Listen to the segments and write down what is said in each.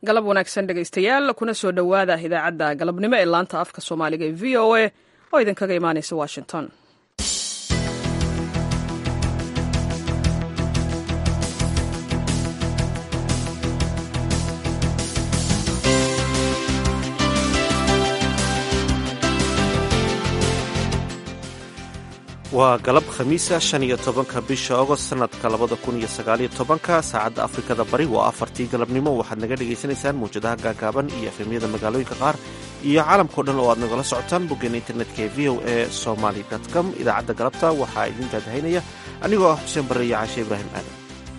galab wanaagsan dhegaystayaal kuna soo dhowaada idaacadda galabnimo ee laanta afka soomaaliga ee v o a oo idinkaga imaanaysa washington. waa galab khamiisa 15 bisha agost sanadka 2019 saacadda afrikada bari waa afartii galabnimo. waxaad naga dhagaysanaysaan mawjadaha gaagaaban iyo efemyada magaalooyinka qaar iyo caalamkao dhan oo aad nagala socotaan boggeena internetka ee v o a somaly.com. idaacadda galabta waxaa idin daadahaynaya anigoo ah xuseen barre iyo caashe ibraahim aadan.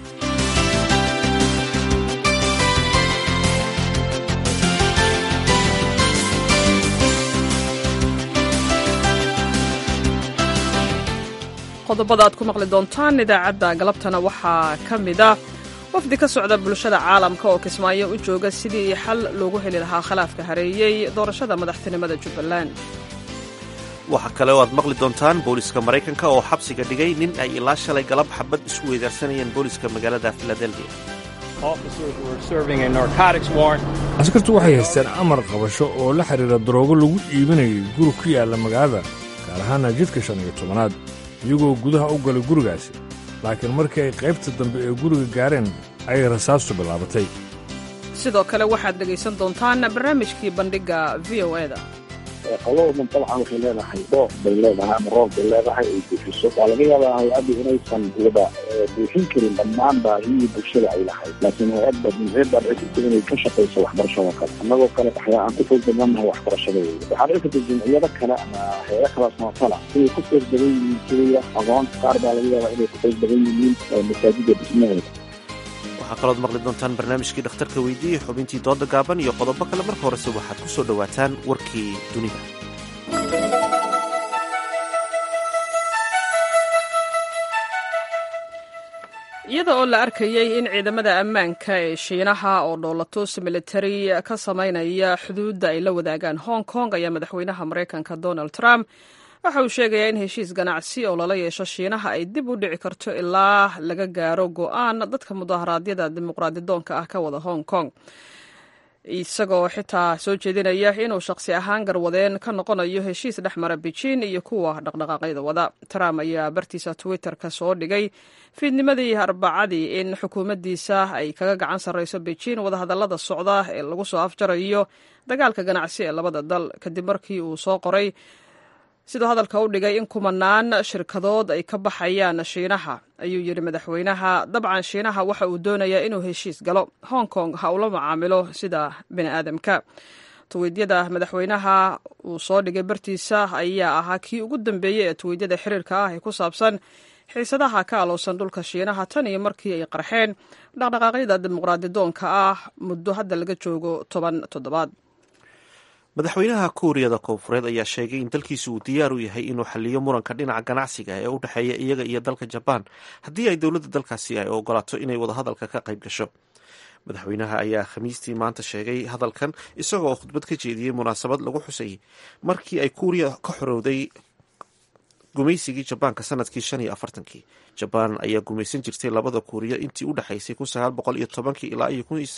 qodobada aad ku maqli doontaan idaacadda galabtana waxaa ka mid ah wafdi ka socda bulshada caalamka oo kismaayo u jooga sidii xal loogu heli lahaa khilaafka hareeyey doorashada madaxtinimada jubbaland. waxaa kale oo aad maqli doontaan booliska maraykanka oo xabsiga dhigay nin ay ilaa shalay galab xabad isku weydaarsanayeen booliska magaalada filadelfiya. askartu waxay haysteen amar qabasho oo la xidhiira daroogo lagu iibinayay guri ku yaalla magaalada gaar ahaana jidka 15aad iyagoo gudaha u galay gurigaasi, laakiin markii ay qaybta dambe ee guriga gaareen ayay rasaastu bilaabatay. sidoo kale waxaad dhegaysan doontaan barnaamijkii bandhigga v o e-da. qolada dabcan waxay leedahay dooq bay leedahay ama roob bay leedahay ay buuxiso. waa laga yaabaa hay-addu inaysan wada buuxin karin dhammaan baahiyii bulshada ay lahayd, laakiin hay-adda dhici inay ka shaqayso waxbarashada kale. annagoo kale aan ku foogdamanahay waxbarashada wey. waxaa dhici karta jamciyado kale ama hay-ado kalaas nootala inay ku foog badan yihiin keliya aqoonta qaar baa laga yaabaa inay ku foog badan yihiin masaajida dhismaheeda. waxaa kalood maqli doontaan barnaamijkii dhakhtarka weydiiyey, xubintii dooda gaaban iyo qodobo kale. marka horese waxaad ku soo dhowaataan warkii dunida. iyada oo la arkayey in ciidamada ammaanka ee shiinaha oo dhoolatus militari ka samaynaya xuduudda ay la wadaagaan hong kong ayaa madaxweynaha maraykanka donald trump waxa uu sheegayaa in heshiis ganacsi oo lala yeesho shiinaha ay dib u dhici karto ilaa laga gaaro go'aan dadka mudaharaadyada dimuqraadidoonka ah ka wada hong kong, isagoo xitaa soo jeedinaya inuu shakhsi ahaan garwadeen ka noqonayo heshiis dhex mara beijing iyo kuwa dhaqdhaqaaqyada wada. Trump ayaa bartiisa twitter-ka soo dhigay fiidnimadii arbacadii in xukuumaddiisa ay kaga gacan sarrayso beijing wadahadallada socda ee lagu soo afjarayo dagaalka ganacsi ee labada dal, kadib markii uu soo qoray siduu hadalka u dhigay in kumanaan shirkadood ay ka baxayaan shiinaha. ayuu yidhi madaxweynaha, dabcan shiinaha waxa uu doonayaa inuu heshiis galo, hong kong ha ula macaamilo sida bini aadamka. tuwiidyada madaxweynaha uu soo dhigay bartiisa ayaa ahaa kii ugu dambeeyey ee tuwiidyada xiriirka ah ee ku saabsan xiisadaha ka alowsan dhulka shiinaha tan iyo markii ay qarxeen dhaqdhaqaaqyada dimuqraadidoonka ah muddo hadda laga joogo 10 toddobaad. madaxweynaha kuuriyada koonfureed ayaa sheegay in dalkiisu uu diyaar u yahay inuu xaliyo muranka dhinaca ganacsiga ee u dhexeeya iyaga iyo dalka jabaan haddii ay dowladda dalkaasi ay ogolaato inay wadahadalka ka qayb gasho. madaxweynaha ayaa khamiistii maanta sheegay hadalkan isagoo khudbad ka jeediyey munaasabad lagu xusayay markii ay kuuriya ka xorowday gumaysigii jabaanka sanadkii 45. jabaan ayaa gumaysan jirtay labada kuuriya intii u dhexaysay 1910 ilaa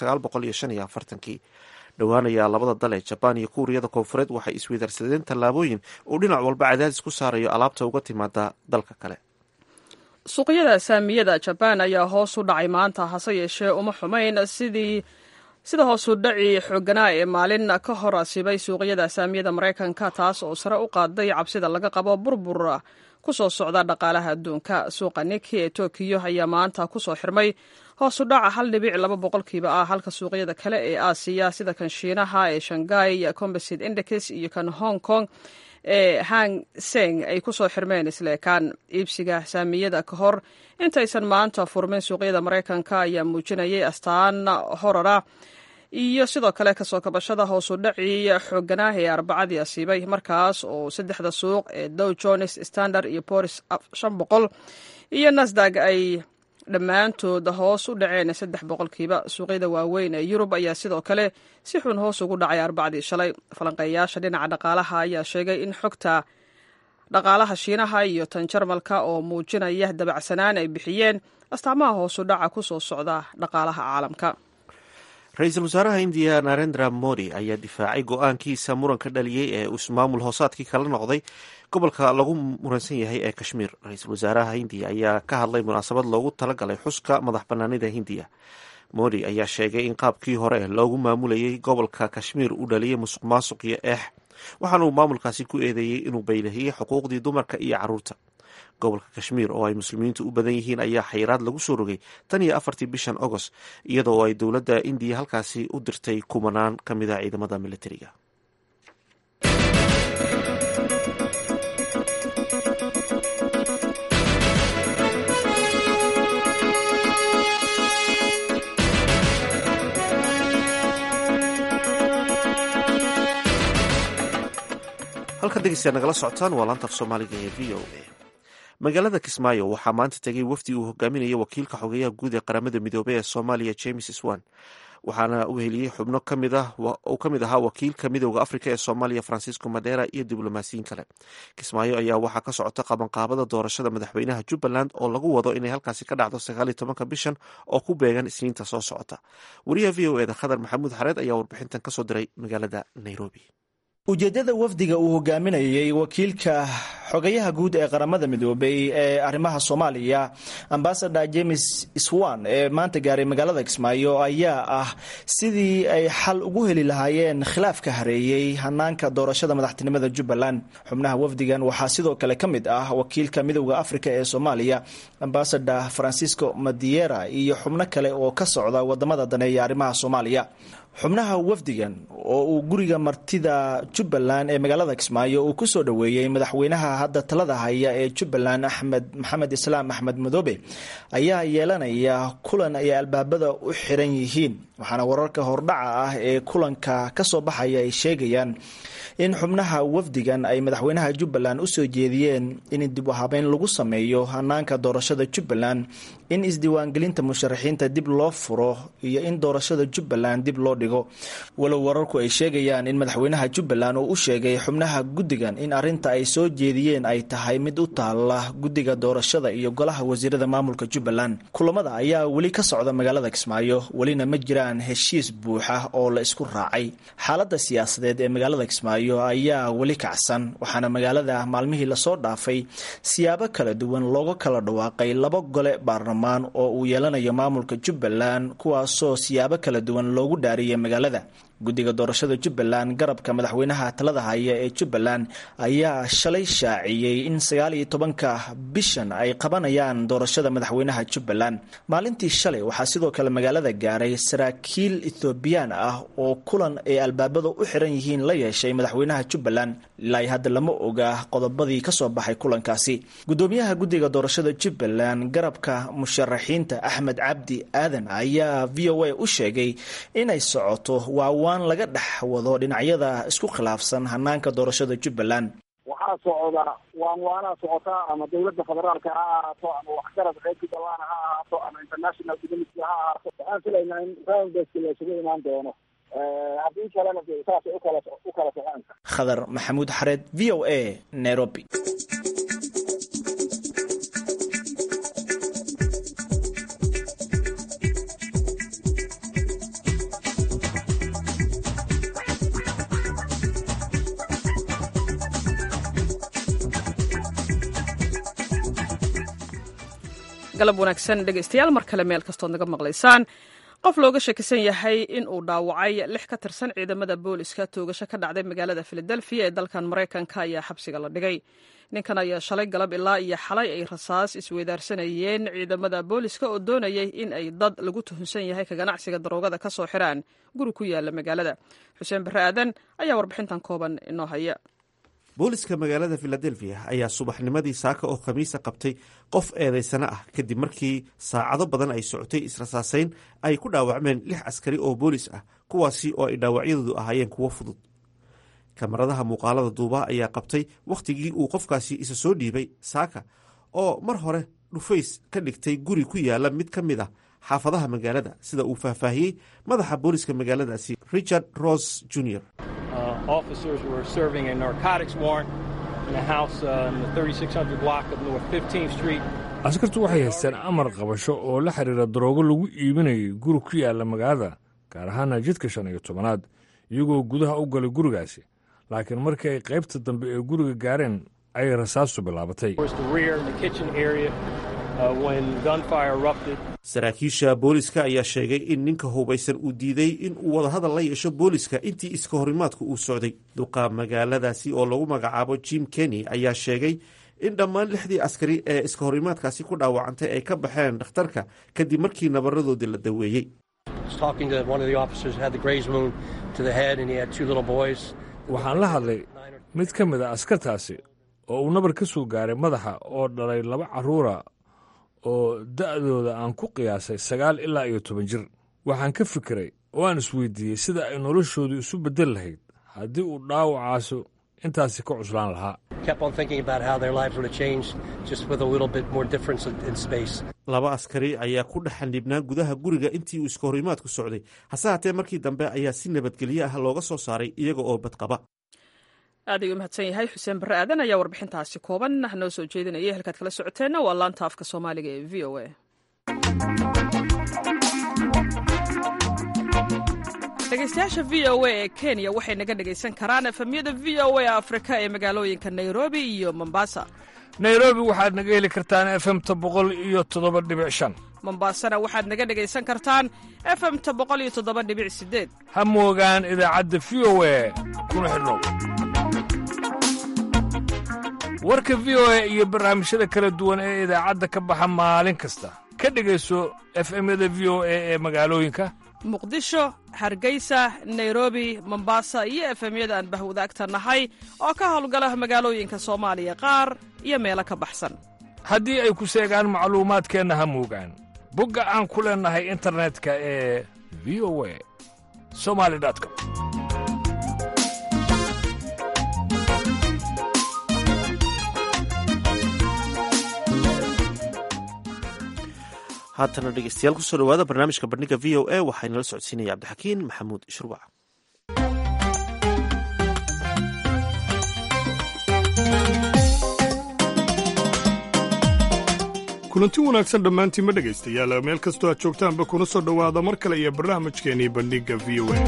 1945. dhowaanayaa labada dal ee jabaan iyo kuuriyada koonfureed waxay isweydaarsadeen tallaabooyin uu dhinac walba cadaadis ku saarayo alaabta uga timaada dalka kale. suuqyada saamiyada jabaan ayaa hoos u dhacay maanta, hase yeeshee uma xumayn sida hoos u dhaci xooganaa ee maalin ka hor asibay suuqyada saamiyada maraykanka, taas oo sare u qaaday cabsida laga qabo burbur ku soo socda dhaqaalaha adduunka. suuqa Nikkei ee Tokyo ayaa maanta ku soo xirmay hoos u dhaca 1.2% ah, halka suuqyada kale ee Aasiya sida kan Shiinaha ee Shanghai Composite Index iyo kan Hong Kong ee Hang Seng ay ku soo xirmeen isleekaan. iibsiga saamiyada ka hor intaysan maanta furmin suuqyada maraykanka ayaa muujinayay astaan horara iyo sidoo kale kasoo kabashada hoos u dhaci xooganah ee arbacadii asiibay, markaas oo saddexda suuq ee Dow Jones, Standard iyo Poor's 500 iyo Nasdaq ay dhammaantood hoos u dhaceen 3%. suuqyada waaweyn ee Yurub ayaa sidoo kale si xun hoos ugu dhacay arbacadii shalay. falanqeeyaasha dhinaca dhaqaalaha ayaa sheegay in xogta dhaqaalaha Shiinaha iyo tan Jarmalka oo muujinaya dabacsanaan ay bixiyeen astaamaha hoos u dhaca ku soo socda dhaqaalaha caalamka. ra-iisul wasaaraha indiya narendra modi ayaa difaacay go-aankiisa muranka dhaliyey ee ismaamul hoosaadkii kala noqday gobolka lagu muransan yahay ee kashmiir. ra-iisul wasaaraha hindiya ayaa ka hadlay munaasabad loogu talagalay xuska madax banaanida hindiya. modi ayaa sheegay in qaabkii hore loogu maamulayay gobolka kashmiir uu dhaliyay musuq maasuq iyo eex, waxaana uu maamulkaasi ku eedeeyey inuu baylahiyey xuquuqdii dumarka iyo caruurta. gobolka kashmiir oo ay muslimiintu u badan yihiin ayaa xayiraad lagu soo rogay tan iyo 4 bishan agost, iyadoo ay dowladda indiya halkaasi u dirtay kumanaan ka mid a ciidamada militariga. halka dhegeystayaal nagala socotaan waa laanta af soomaaliga ee v o a. magaalada kismaayo waxaa maanta tegay wafdi uu hogaaminaya wakiilka xogeyaha guud ee qaramada midoobey ee soomaaliya James Swan, waxaana uu heliyey xubno ka mid ahaa wakiilka midowda afrika ee soomaaliya Francisco Madera iyo diblomaasiyiin kale. kismaayo ayaa waxaa ka socota qabanqaabada doorashada madaxweynaha Jubbaland oo lagu wado inay halkaasi ka dhacdo 19 bishan oo ku beegan isniinta soo socota. wariyaha v o e da Khadar Maxamuud Xareed ayaa warbixintan kasoo diray magaalada Nairobi. ujeedada wafdiga uu hogaaminayay wakiilka xogayaha guud ee qaramada midoobay ee arrimaha Soomaaliya ambassador James Swan ee maanta gaaray magaalada Kismaayo ayaa ah sidii ay xal ugu heli lahaayeen khilaafka hareeyay hanaanka doorashada madaxtinimada Jubbaland. xubnaha wafdigan waxaa sidoo kale ka mid ah wakiilka midowda Afrika ee Soomaaliya ambassador Francisco Madera iyo xubno kale oo ka socda wadamada daneeya arrimaha Soomaaliya. xubnaha wafdigan oo uu guriga martida Jubbaland ee magaalada Kismaayo uu ku soo dhaweeyay madaxweynaha hadda talada haya ee Jubbaland Maxamed Islaam Axmed Madoobe ayaa yeelanaya kulan ay albaabada u xiran yihiin, waxaana wararka hordhaca ah ee kulanka ka soo baxaya ay sheegayaan in xubnaha wafdigan ay madaxweynaha Jubbaland u soo jeediyeen in dib u habeyn lagu sameeyo hanaanka doorashada Jubbaland, in isdiiwaangelinta musharaxiinta dib loo furo iyo in doorashada Jubbaland dib loo dhigo. walow wararku ay sheegayaan in madaxweynaha Jubbaland uu u sheegay xubnaha guddigan in arinta ay soo jeediyeen ay tahay mid u taala guddiga doorashada iyo golaha wasiirada maamulka Jubbaland. kulamada ayaa weli ka socda magaalada Kismaayo, welina ma jiraan heshiis buuxa oo la isku raacay. xaaladda siyaasadeed ee magaalada Kismaayo ayaa weli kacsan, waxaana magaalada maalmihii lasoo dhaafay siyaabo kala duwan looga kala dhawaaqay 2 gole baarlamaan oo uu yeelanayo maamulka Jubbaland, kuwaasoo siyaabo kala duwan loogu dhaariyay magaalada. guddiga doorashada Jubbaland garabka madaxweynaha talada haya ee Jubbaland ayaa shalay shaaciyay in 19 bishan ay qabanayaan doorashada madaxweynaha Jubbaland. maalintii shalay waxaa sidoo kale magaalada gaaray saraakiil Ethiopian ah oo kulan ay albaabada u xiran yihiin la yeeshay madaxweynaha Jubbaland. ilaa hadda lama oga qodobadii ka soo baxay kulankaasi. gudoomiyaha guddiga doorashada Jubbaland garabka musharaxiinta Axmed Cabdi Aadan ayaa VOA u sheegay inay socoto waan laga dhex wado dhinacyada isku khilaafsan hanaanka doorashada Jubbaland. waxaa socda waana socotaa ama dowladda federaalka ha ahaato ama waxgarad reer Jubbaland ha ahaato ama international community ha ahaato. waxaan filaynaa in round base la isugu imaan doono haddii kalena saas u kala socon. Khadar Maxamuud Xareed, VOA, Nairobi. galab wanaagsan dhegaystayaal, mar kale meel kastood naga maqlaysaan. qof looga shakisan yahay in uu dhaawacay 6 ka tirsan ciidamada booliska toogasho ka dhacday magaalada Philadelphia ee dalkan Mareykanka ayaa xabsiga la dhigay. ninkan ayaa shalay galab ilaa iyo xalay ay rasaas isweydaarsanayeen ciidamada booliska oo doonayay in ay dad lagu tuhunsan yahay ka ganacsiga daroogada ka soo xiraan guri ku yaala magaalada. xuseen barre aadan ayaa warbixintan kooban inoo haya. booliska magaalada Philadelphia ayaa subaxnimadii saaka oo khamiisa qabtay qof eedaysana ah kadib markii saacado badan ay socotay israsaasayn ay ku dhaawacmeen 6 askari oo boolis ah, kuwaasi oo ay dhaawacyadoodu ahaayeen kuwo fudud. kamaradaha muuqaalada duuba ayaa qabtay wakhtigii uu qofkaasi isa soo dhiibay saaka oo mar hore dhufays ka dhigtay guri ku yaala mid ka mid ah xaafadaha magaalada, sida uu faahfaahiyey madaxa booliska magaaladaasi Richard Ross Jr. Officers were serving a narcotics warrant in a house in the 3600 block of North 15th Street. askartu waxay haysteen amar qabasho oo la xiriira daroogo lagu iibinayay guri ku yaala magaalada, gaar ahaana jidka 15aad iyagoo gudaha u galay gurigaasi laakiin markii ay qaybta dambe ee guriga gaareen ay rasaastu bilaabatay. saraakiisha booliska ayaa sheegay in ninka hubaysan uu diiday in uu wadahadal la yeesho booliska intii iska horimaadku uu socday. duqa magaaladaasi oo lagu magacaabo Jim Kenny ayaa sheegay in dhammaan 6 askari ee iska horimaadkaasi ku dhaawacantay ay ka baxeen dhakhtarka kadib markii nabaradoodii la daweeyey. waxaan la hadlay mid ka mid a askartaasi oo uu nabar ka soo gaaray madaxa oo dhalay 2 carruura oo da'dooda aan ku qiyaasay 9 ilaa 10 jir. waxaan ka fikiray oo aan isweydiiyey sida ay noloshoodu isu beddel lahayd haddii uu dhaawacaasu intaasi ka cuslaan lahaa. laba askari ayaa ku dhex xanibnaa gudaha guriga intii uu iska horimaadku socday, hase haatee markii dambe ayaa si nabadgelyo ah looga soo saaray iyaga oo badqaba. aad ayuu mahadsan yahay xuseen barre aadan ayaa warbixintaasi kooban noo soo jeedinayay. halkaad kala socoteenna waa laanta afka soomaaliga ee v o a. dhegeystayaasha v o a ee kenya waxay naga dhegaysan karaan efemyada v o a afrika ee magaalooyinka nairobi iyo mombasa. nairobi waxaad naga heli kartaan efemta 107.5. mombasana waxaad naga dhegaysan kartaan efemta 107.8. ha moogaan idaacadda v o a kuna xidhnow. warka v o a iyo barnaamijyada kala duwan ee idaacadda ka baxa maalin kasta ka dhegayso efemyada v o a ee magaalooyinka muqdisho, hargeysa, nairobi, mombasa iyo efemyada aan bahwadaagta nahay oo ka howlgala magaalooyinka soomaaliya qaar iyo meelo ka baxsan. haddii ay ku seegaan macluumaadkeenna ha moogaan bogga aan ku leennahay internetka ee v o a somali.com. haatana dhegeystayaal kusoo dhawaada barnaamijka bandhiga v o a waxaa inala socodsiinaya cabdixakiin maxamuud shurwac. kulanti wanaagsan dhammaantiinma dhegaystayaal meel kastoo aad joogtaanba kuna soo dhowaada mar kale iyo barnaamijkeennii bandhigga v o a.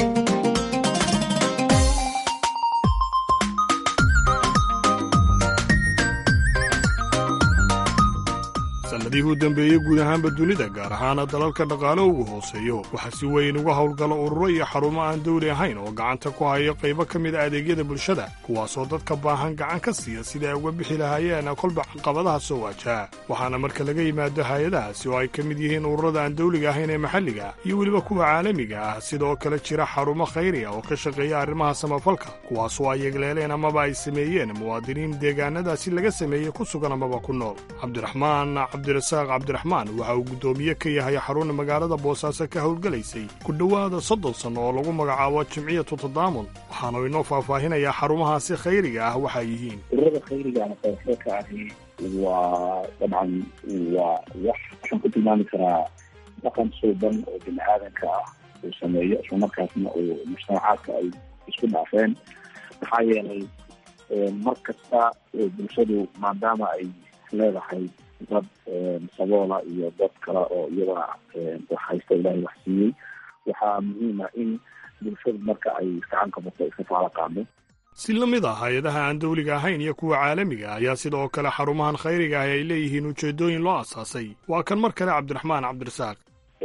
sanadihii u dambeeyey guud ahaanba dunida gaar ahaana dalalka dhaqaale ugu hooseeyo waxaa si weyn uga howlgala ururo iyo xarumo aan dawli ahayn oo gacanta ku hayo qaybo ka mid a adeegyada bulshada kuwaasoo dadka baahan gacan ka siiya sidai ay uga bixi lahaayeen kolba caqabadaha soo waajaha waxaana marka laga yimaado hay-adahaasi oo ay ka mid yihiin ururada aan dawliga ahayn ee maxalliga iyo weliba kuwa caalamiga ah sidoo kale jira xarumo khayri ah oo ka shaqeeya arrimaha samafalka kuwaasoo ay yegleeleen amaba ay sameeyeen muwaadiniin deegaanadaasi laga sameeyey ku sugan amaba ku nool. cabdirasaaq cabdiraxmaan waxa uu guddoomiye ka yahay xaruna magaalada boosaaso ka howlgalaysay ku dhowaada 30 sanno oo lagu magacaabo jimciyatu tadaamun waxaanu inoo faahfaahinayaa xarumahaasi khayriga ah waxay yihiin. ururada khayriga ah ka ahi waa dabcan waa wax waxaan ku tilmaami karaa dhaqan suuban oo bini'aadanka ah uu sameeyo isla markaasna uu mujtamacaadka ay isku dhaafeen maxaa yeelay mar kasta bulshadu maadaama ay leedahay dad saboola iyo dad kale oo iyadana wax haysta ilaahay wax siiyey waxaa muhiima in bulshadu marka ay gacan ka bato iska faala qaado. si la mid ah hay-adaha aan dawliga ahayn iyo kuwa caalamiga ah ayaa sidoo kale xarumahan khayriga ah ay leeyihiin ujeedooyin loo asaasay waa kan mar kale cabdiraxmaan cabdirasaaq.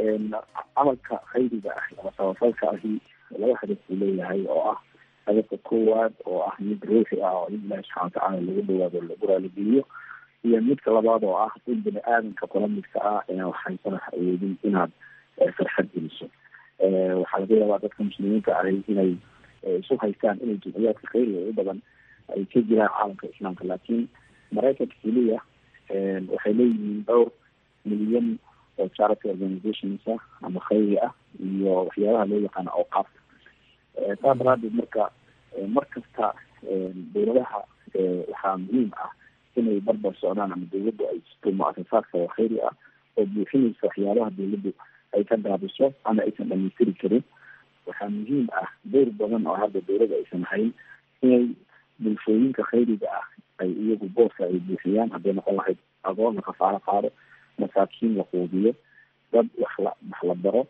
camalka khayriga ah ama samafalka ahi 2 hadaf uu leeyahay oo ah hadafka koowaad oo ah mid ruuxi ah oo in ilaahi subxana watacaala lagu dhawaado lagu raaligeliyo iyo midka labaad oo ah in bini-aadanka kula midka ah ee waxaysana awoodin inaad farxad geliso. waxaa laga yaabaa dadka muslimiinta ahi inay isu haystaan inay jimciyaadka khayriga u badan ay ka jiraan caalamka islaamka laakiin maraykanka keliya waxay leeyihiin 2 milyan oo charity organizations ah ama khayri ah iyo waxyaabaha loo yaqaano awqaafta. saa daraadeed marka mar kasta dowladaha waxaa muhiim ah inay barbar socdaan ama dawladdu ay jirto mu-asasaadka oo khayri ah oo buuxinaysa waxyaabaha dawladdu ay ka daabiso ama aysan dhamaystiri karin. waxaa muhiim ah dowr badan oo hadda dawladda aysan hayn inay bulshooyinka khayriga ah ay iyagu booska ay buuxiyaan hadday noqon lahayd adoon la kafaalo qaado masaakiin la quudiyo dad wax la baro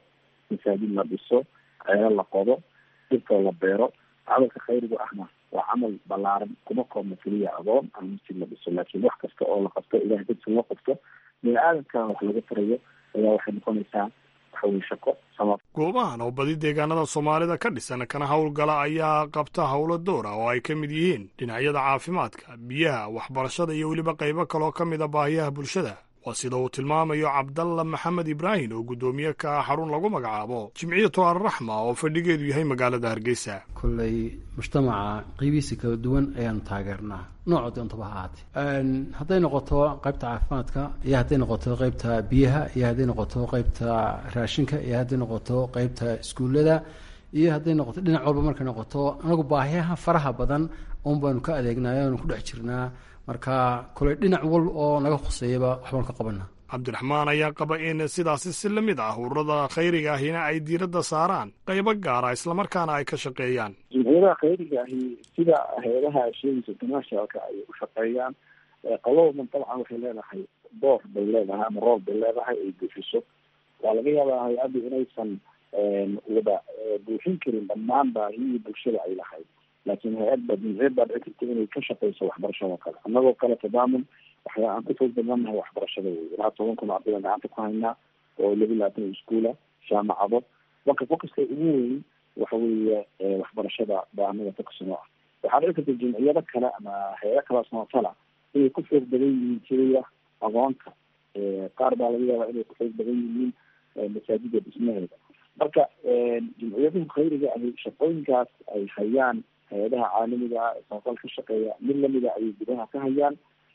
masaajid la dhiso, ceelo la qodo, dhirtoo la beero. camalka khayriga ahna waa camal balaaran, kuma koobna keliya adoon ama masjid la dhiso, laakiin wax kasta oo la qabto ilahay dadka loo qabto bini aadamkana wax laga tarayo ayaa waxay noqonaysaa waxaweye shaqo sama. goobahan oo badi deegaanada soomaalida ka dhisan kana howlgala ayaa qabta howlo door ah oo ay ka mid yihiin dhinacyada caafimaadka, biyaha, waxbarashada iyo weliba qaybo kaloo ka mid a baahiyaha bulshada. waa sida uu tilmaamayo cabdalla maxamed ibraahim oo guddoomiye ka ah xarun lagu magacaabo jimciyatu alraxma oo fadhigeedu yahay magaalada hargeysa. kolley mujtamaca qeybihiisa kala duwan ayaanu taageernaa nooca doontaba ha ahaatee, hadday noqoto qaybta caafimaadka iyo hadday noqoto qaybta biyaha iyo hadday noqoto qaybta raashinka iyo hadday noqoto qaybta iskuullada iyo hadday noqoto dhinac walba markay noqoto anagu baahiyaha faraha badan un baanu ka adeegnaayo aanu ku dhex jirnaa. marka kole dhinac wal oo naga khuseeyaba waxbaan ka qabana. cabdiraxmaan ayaa qaba in sidaasi si la mid ah ururada khayriga ahina ay diiradda saaraan qaybo gaara islamarkaana ay ka shaqeeyaan. jumciyadaha khayriga ahi sida hay-adaha sheegaysa internationalka ay u shaqeeyaan, qolowdan dabcan waxay leedahay door bay leedahay ama roob bay leedahay ay buuxiso. waa laga yaabaa hay-addu inaysan wada buuxin karin dhammaan baahiyii bulshada ay lahayd, laakiin hay-adba jumciyad baa dhici karta inay ka shaqeyso waxbarashada kale. annagoo kale tadaamun waxyaa aan ku fog badanahay waxbarashada wey. ilaa 10 kun ardayda gacanta ku haynaa oo 22 iskuula, jaamacado. marka focuska ugu weyn waxa weeye waxbarashada baa anaga fokusno ah. waxaa dhici karta jumciyado kale ama hay-ado kale samafala inay ku xoog badan yihiin sida aqoonta. qaar baa laga yaabaa inay ku xoog badan yihiin masaajida dhismaheeda. marka jumciyadaha khayriga ahi shaqooyinkaas ay hayaan hay-adaha caalamiga ah ee samafal ka shaqeeya mid lamida ayay gudaha ka hayaan.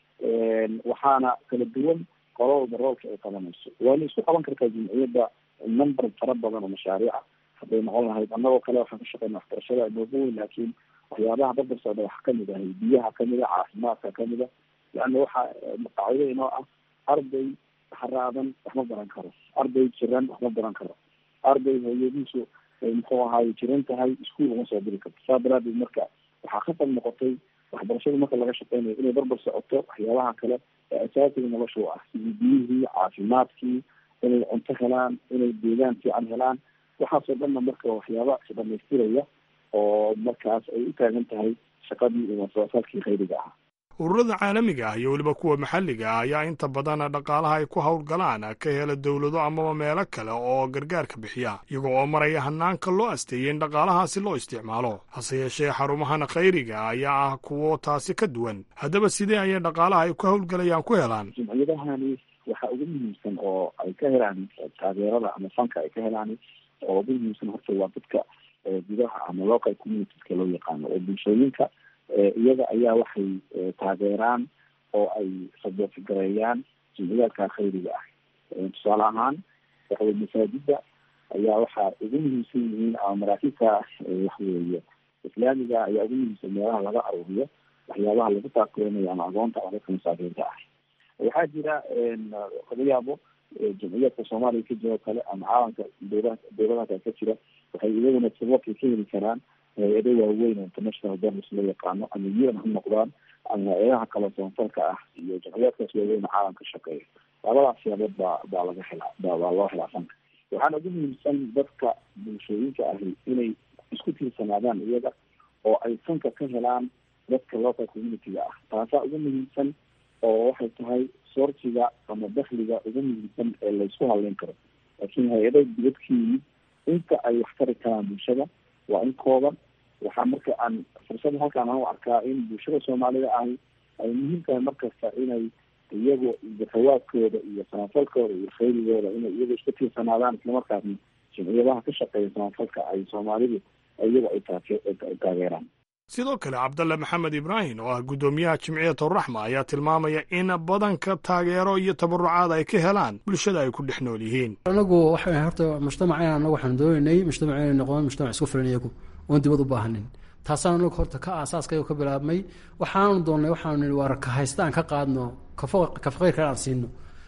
waxaana kala duwan qolowda roolka ay qabanayso. waana isku qaban kartaa jumciyadda number fara badan oo mashaariica hadday noqon lahayd. annagoo kale waxaan ka shaqeyna waxbarashada noogu weyn, laakiin waxyaabaha barbar socda waxa kamid ahay biyaha kamid a, caafimaadka kamid a. leanna waxaa qaacido inoo ah arday haraadan waxma baran karo, arday jiran waxma baran karo, arday hooyadiisu muxuu ahaay jiran tahay iskuul uma soo diri karto. saa daraadeed marka waxaa khatar noqotay waxbarashada marka laga shaqeynayo inay barbar socoto waxyaabaha kale ee asaasiga nolosha u ah, sidii biyihii, caafimaadkii, inay cunto helaan, inay deegaan fiican helaan. waxaasoo dhanna marka waxyaaba isdhamaystiraya oo markaas ay u taagan tahay shaqadii iyo masafalkii khayriga ah. ururada caalamiga ah iyo weliba kuwa maxalliga ah ayaa inta badan dhaqaalaha ay ku howlgalaan ka hela dowlado amaba meelo kale oo gargaarka bixiya, iyagoo oo maraya hanaanka loo asteeyey in dhaqaalahaasi loo isticmaalo. hase yeeshee xarumahana khayriga ayaa ah kuwo taasi ka duwan. haddaba sidee ayay dhaqaalaha ay ku howlgalayaan ku helaan? jumciyadahani waxa ugu muhiimsan oo ay ka helaan taageerada ama fanka ay ka helaan oo ugu muhiimsan horta waa dadka gudaha ama local communitieska loo yaqaano oo bulshooyinka iyaga ayaa waxay taageeraan oo ay saboortigareeyaan jumciyadka khayriga ah. tusaale ahaan waxaweye masaajida ayaa waxaa ugu muhiimsan yihiin ama maraakiibta waxaweeye islaamiga ayaa ugu muhiimsan meelaha laga aruuriyo waxyaabaha lagu taakulenayo ama aqoonta ama dadka masaakiinta ah. waxaa jira laga yaabo jumciyadka soomaaliya ka jiro kale ama caalamka dowladaha kale ka jira waxay iyaguna saboorkay ka heli karaan hay-ado waaweyn oo international donors loo yaqaano ama un ha noqdaan ama hay-adaha kale samafalka ah iyo jumciyadkaas waaweyn caalamka shaqeeya. labadaas siyaabood baa laga helaa baa loo helaa fanka. waxaana ugu muhiimsan dadka bulshooyinka ahi inay isku tiirsanaadaan iyaga oo ay fanka ka helaan dadka local community-ga ah. taasaa ugu muhiimsan oo waxay tahay soortiga ama dakliga ugu muhiimsan ee laysku haleyn karo. laakiin hay-ada dibadkii inta ay wax tari karaan bulshada waa in kooban. waxaa marka aan fursada halkaan aan u arkaa in bulshada soomaalida ahi ay muhiim tahay markasta inay iyagu jafawaadkooda iyo samafalkooda iyo khayrigooda inay iyagu isku tiirsanaadaan, islamarkaasna jumciyadaha ka shaqeeya samafalka ay soomaalidu iyagu ay taageeraan. sidoo kale cabdalle maxamed ibraahim oo ah guddoomiyaha jimciyatu raxma ayaa tilmaamaya in badanka taageero iyo tabarucaad ay ka helaan bulshada ay ku dhex nool yihiin. anagu waxay horta mujtamaceen anagu waxaan doonaynay mujtamac inay noqon mujtamac isku filan iyagu oon dibad u baahanin. taasaan anagu horta ka aasaaskayga ka bilaabmay. waxaanu doonnay waxaanu nihi waa raka haysta aan ka qaadno ka faqayrka aan siino.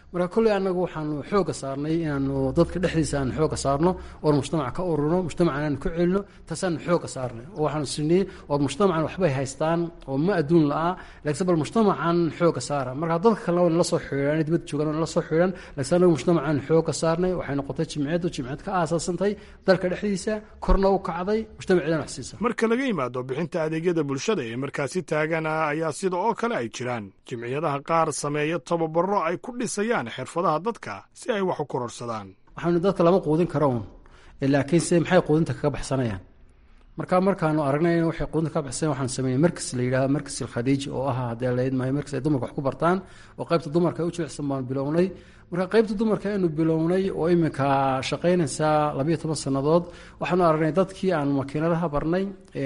marka kolley annagu waxaanu xooga saarnay inaanu dadka dhexdiisa aanu xooga saarno oon mujtamaca ka ururno mujtamacan aanu ku celino taasaanu xooga saarnay oo waxaanu sinay oo mujtamacan waxbay haystaan oo ma adduun la-ah laakiin bal mujtamacan xooga saara marka dadka kalena waa la soo xidhiidhan dibadda joogaan waa la soo xidhiidhan laakiin annagu mujtamacan xooga saarnay waxay noqotay jimciyad ka aasaasantay dalka dhexdiisa korna u kacday mujtamaceedana wax siisa marka laga yimaado bixinta adeegyada bulshada ee markaasi taagana ayaa sida oo kale ay jiraan jimciyadaha qaar sameeya tababaro ay ku dhisayaan xirfadaha dadka si ay wax u kororsadaan waxaanu dadka lama quudin karo un laakiin se maxay quudinta kaga baxsanayaan markaanu aragnay in waxay quudinta kaga baxsanayaan waxaanu sameynay markas la yidhahdo markas alkhadiij oo ah haddii la idmahay markas ay dumarka wax ku bartaan oo qaybta dumarka ay u jilicsan baanu bilownay marka qaybta dumarka aynu bilownay oo iminka shaqaynaysa 12 sannadood waxaanu aragnay dadkii aanu makiinadaha barnay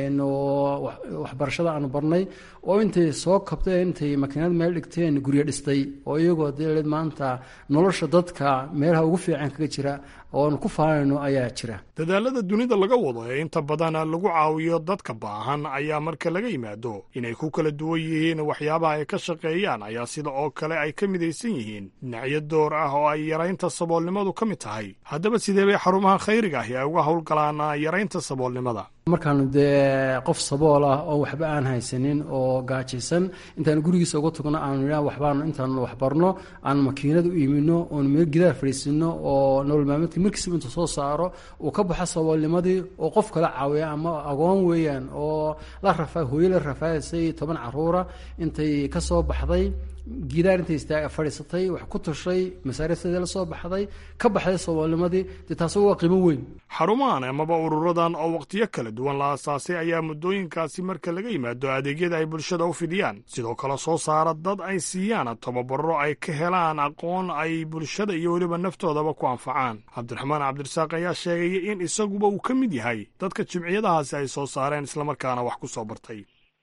oo waxbarashada aanu barnay oo intay soo kabteen intay makiinad meel dhigteen guryo dhistay oo iyagoo dawlad maanta nolosha dadka meelaha ugu fiican kaga jira oo aan ku faanayno ayaa jira dadaalada dunida laga wado ee inta badan lagu caawiyo dadka baahan ayaa marka laga yimaado inay ku kala duwan yihiin waxyaabaha ay ka shaqeeyaan ayaa sida oo kale ay ka midaysan yihiin dhinacyo door ah oo ay yaraynta saboolnimadu ka mid tahay haddaba sidee bay xarumaha khayriga ahi ay uga howlgalaan yaraynta saboolnimada markaanu dee qof sabool ah oo waxba aan haysanin oo gaajaysan intaanu gurigiisa uga tagno aanu idhaha waxbaanu intaanu waxbarno aanu makiinad u iimino oonu meel gidaar fadhiisino oo nolol maalmeedka markiisaba intuu soo saaro uu ka baxo saboolnimadii oo qof kala caawiya ama agoon weeyaan oo hooyo la rafaadaysay 10 caruura intay ka soo baxday gidaar intay fadhiisatay wax ku tushay masaariifteeda la soo baxday ka baxday saboolnimadii dee taasi waa qiimo weyn xarumahan amaba ururadan oo waqtiyo kala duwan la aasaasay ayaa muddooyinkaasi marka laga yimaado adeegyada ay bulshada u fidiyaan sidoo kale soo saara dad ay siiyaan tababaro ay ka helaan aqoon ay bulshada iyo weliba naftoodaba ku anfacaan cabdiraxmaan cabdirasaaq ayaa sheegaya in isaguba uu ka mid yahay dadka jimciyadahaasi ay soo saareen islamarkaana wax ku soo bartay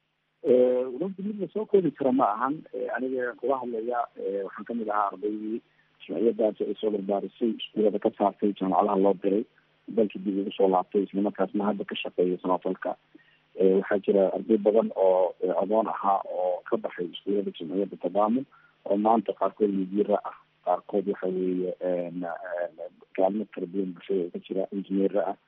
runtii mid lasoo koobi kara ma ahan aniga kula hadlaya waxaan kamid ahaa ardaydii jimciyadaasi ay soo barbaarisay iskuulada ka saartay jaamacadaha loo diray dalkii dib ugu soo laabtay islamarkaasna hadda ka shaqeeya samafalka waxaa jira arday badan oo adoon ahaa oo ka baxay iskuulada jimciyada tadaamun oo maanta qaarkood mudiira ah qaarkood waxa weeye kaalmo kala duwan bulshada ka jira injineera ah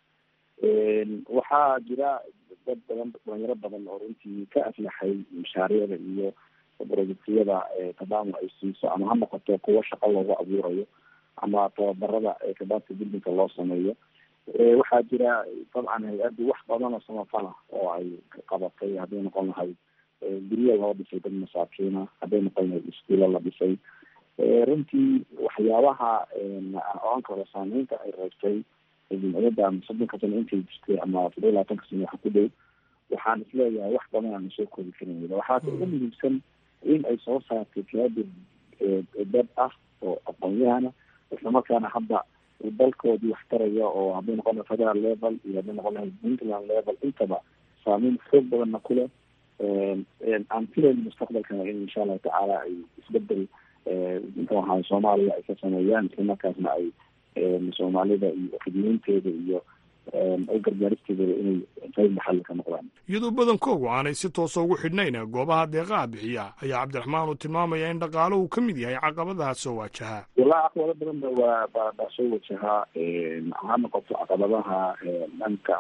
waxaa jira dad badan dhalinyaro badan oo runtii ka aflaxay mashaariicda iyo projectiyada tadaamun ay siiso ama ha noqoto kuwo shaqo loogu abuurayo ama tababarada kabaaska buildingka loo sameeyo waxaa jira dabcan hay-addu wax badan oo samafala oo ay qabatay hadday noqon lahayd guryo loo dhisay dad masaakiina hadday noqon lahayd iskuulo la dhisay runtii waxyaabaha oanka hore saameynta ay reebtay jimciyada ama 30 sano intay jirtay ama 20 sano waxa ku dhow waxaan isleeyahay wax badan aan soo koobi karin waxaase ugu muhiimsan in ay soo saartay kaadir dad ah oo aqoon-yahana islamarkaana hadda dalkoodii wax taraya oo hadday noqon lahay federal level iyo hadday noqon lahay puntland level intaba saameyn xoog badanna ku leh aan filayn mustaqbalkana in insha allahu tacaala ay isbedel muxuu ahaa soomaaliya ay ka sameeyaan islamarkaasna ay soomaalida iyo khidmeynteeda iyo gargaaristeeda inay qayb maxalli ka noqdaan iyadoo badankoogu aanay si toosa ugu xidhnayn goobaha deeqaha bixiya ayaa cabdiraxmaan uu tilmaamaya in dhaqaaluhu ka mid yahay caqabadaha soo wajaha walaa caqabado badan baa soo wajahaa ha noqoto caqabadaha dhanka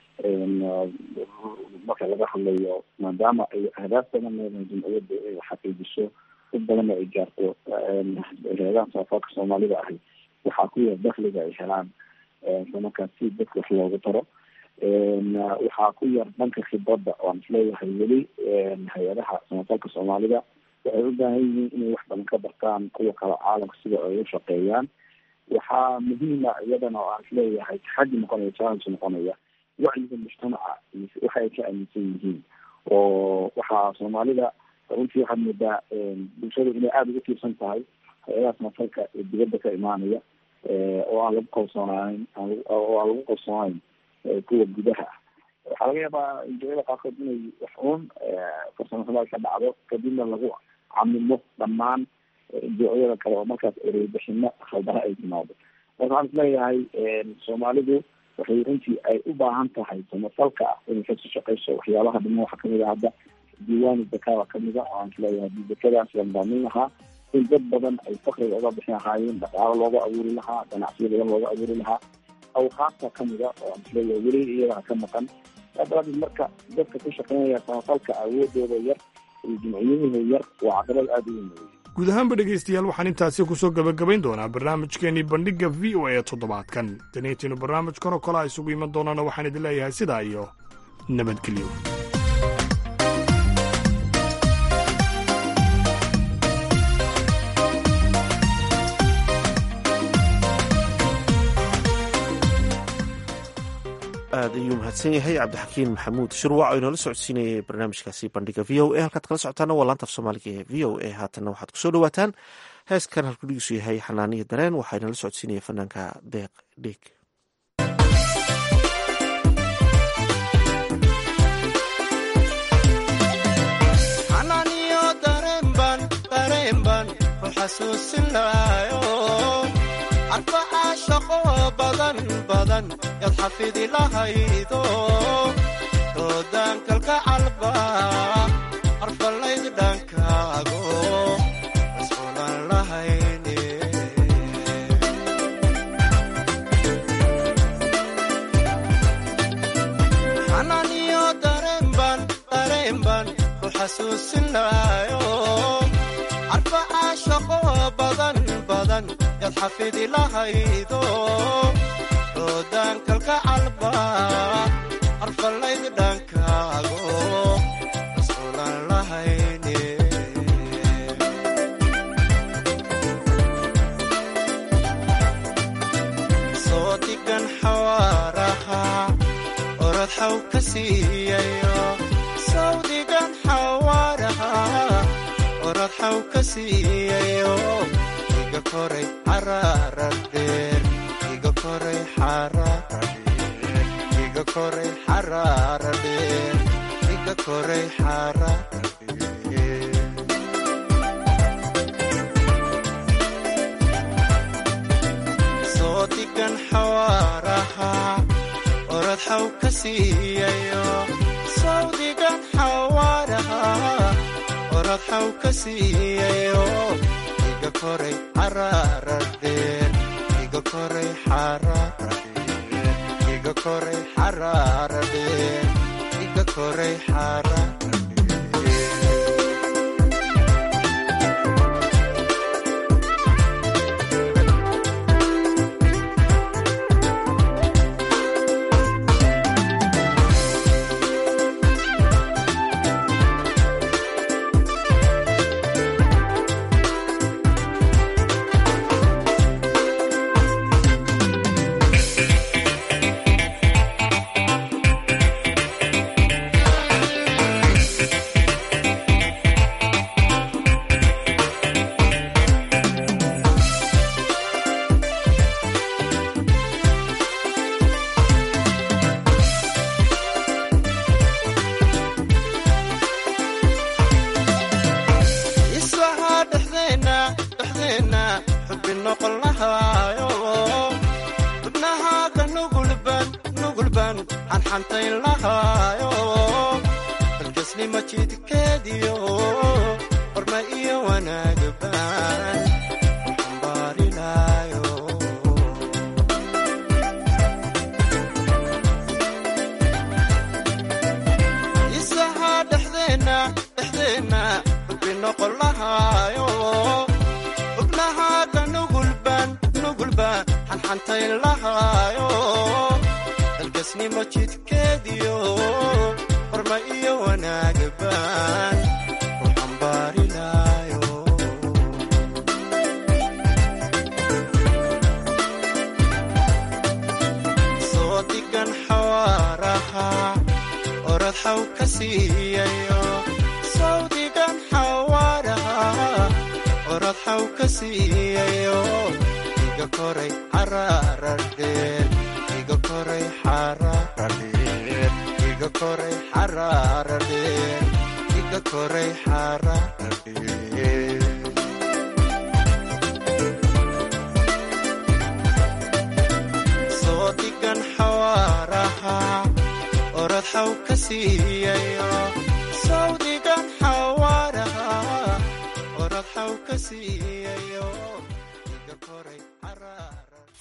marka laga hadlayo maadaama ay ahdaaf badan leedahay jimciyadda ay xaqiijiso dad badanna ay gaarto reegaan saafaalka soomaalida ahi waxaa ku yar dakliga ay helaan islamarkaas si dadka wax loogu taro waxaa ku yar dhanka khibradda waan isleeyahay weli hay-adaha samafalka soomaalida waxay u baahan yihiin inay wax badan ka bartaan kuwa kale caalamka sida ay u shaqeeyaan waxaa muhiima iyadana oo aan isleeyahay taxaddi noqonaya challenge noqonaya wacyiga mujtamaca waxa ay ka aaminsan yihiin oo waxaa soomaalida runtii waxaad moodaa bulshada inay aada uga tiirsan tahay hay-adaha samafalka ee dibadda ka imaanaya oo aan lagu kalsoonayn oo aan lagu kalsoonayn kuwa gudaha ah waxaa laga yaabaa injiyada qaarkood inay wax uun farsamo xumo ka dhacdo kadibna lagu camimo dhammaan injiyada kale oo markaas ereybixino khaldara ay timaado marka waxaan isleeyahay soomaalidu waxay runtii ay u baahan tahay samafalka ah inay kasoo shaqeyso waxyaabaha dhiman waxaa kamid a hadda diiwaani zakada kamid a oo aan isleeyahay hadii zakadaas la nidaamin lahaa in dad badan ay fakriga uga bixin lahaayeen, dhaqaalo looga abuuri lahaa, ganacsiyo badan looga abuuri lahaa. awqaafta kamida oo isleeyahay weli iyadaa ka maqan. daraaddeed marka dadka ku shaqeynaya samafalka awoodooda yar iyo jimciyadooda yar waa caqabad aada u weyn. guud ahaanba dhegaystayaal waxaan intaasi kusoo gabagabayn doonaa barnaamijkeenii bandhigga v o a toddobaadkan. daniintiinu barnaamijkan oo kale a isugu iman doonaana waxaan idin leeyahay sidaa iyo nabadgelyo. aad ayuu mahadsan yahay cabdixakiin maxamuud shirwac oo inoola socodsiinayay barnaamijkaasi bandhiga v o a. halkaad kala socotaana waa laanta af soomaaliga ee v o a. haatanna waxaad kusoo dhawaataan heeskan halkudhigiisu yahay xanaaniya dareen. waxaa inoola socodsiinaya fanaanka deeq dhiig. xanaaniyo dareenban ku xasuusinaayo arbacaa shaqo badan yaad xafidi lahaydo doodaankalka calba arfalayd dhankaago masquulan lahayne xanaaniyo dareenban ku xasuusinaayo arbacaa shaqo badan yaad xafidi lahaydo doodaankalka calba arfalayd dhankaago masquulan lahayne soo digan xawaaraha orod xaw ka siiyayo sawdigan xawaaraha orod xaw ka siiyayo iga koray xaraarar dheer iga koray xaraarar dheer iga koray xaraarar dheer iga koray xaraarar dheer soo digan xawaaraha orod xaw ka siiyayo sawdigan xawaaraha orod xaw ka siiyayo iga koray xaraarar dheer iga koray xaraarar dheer iga koray xaraarar dheer iga koray xaraarar ka siiyayo iga koray caraara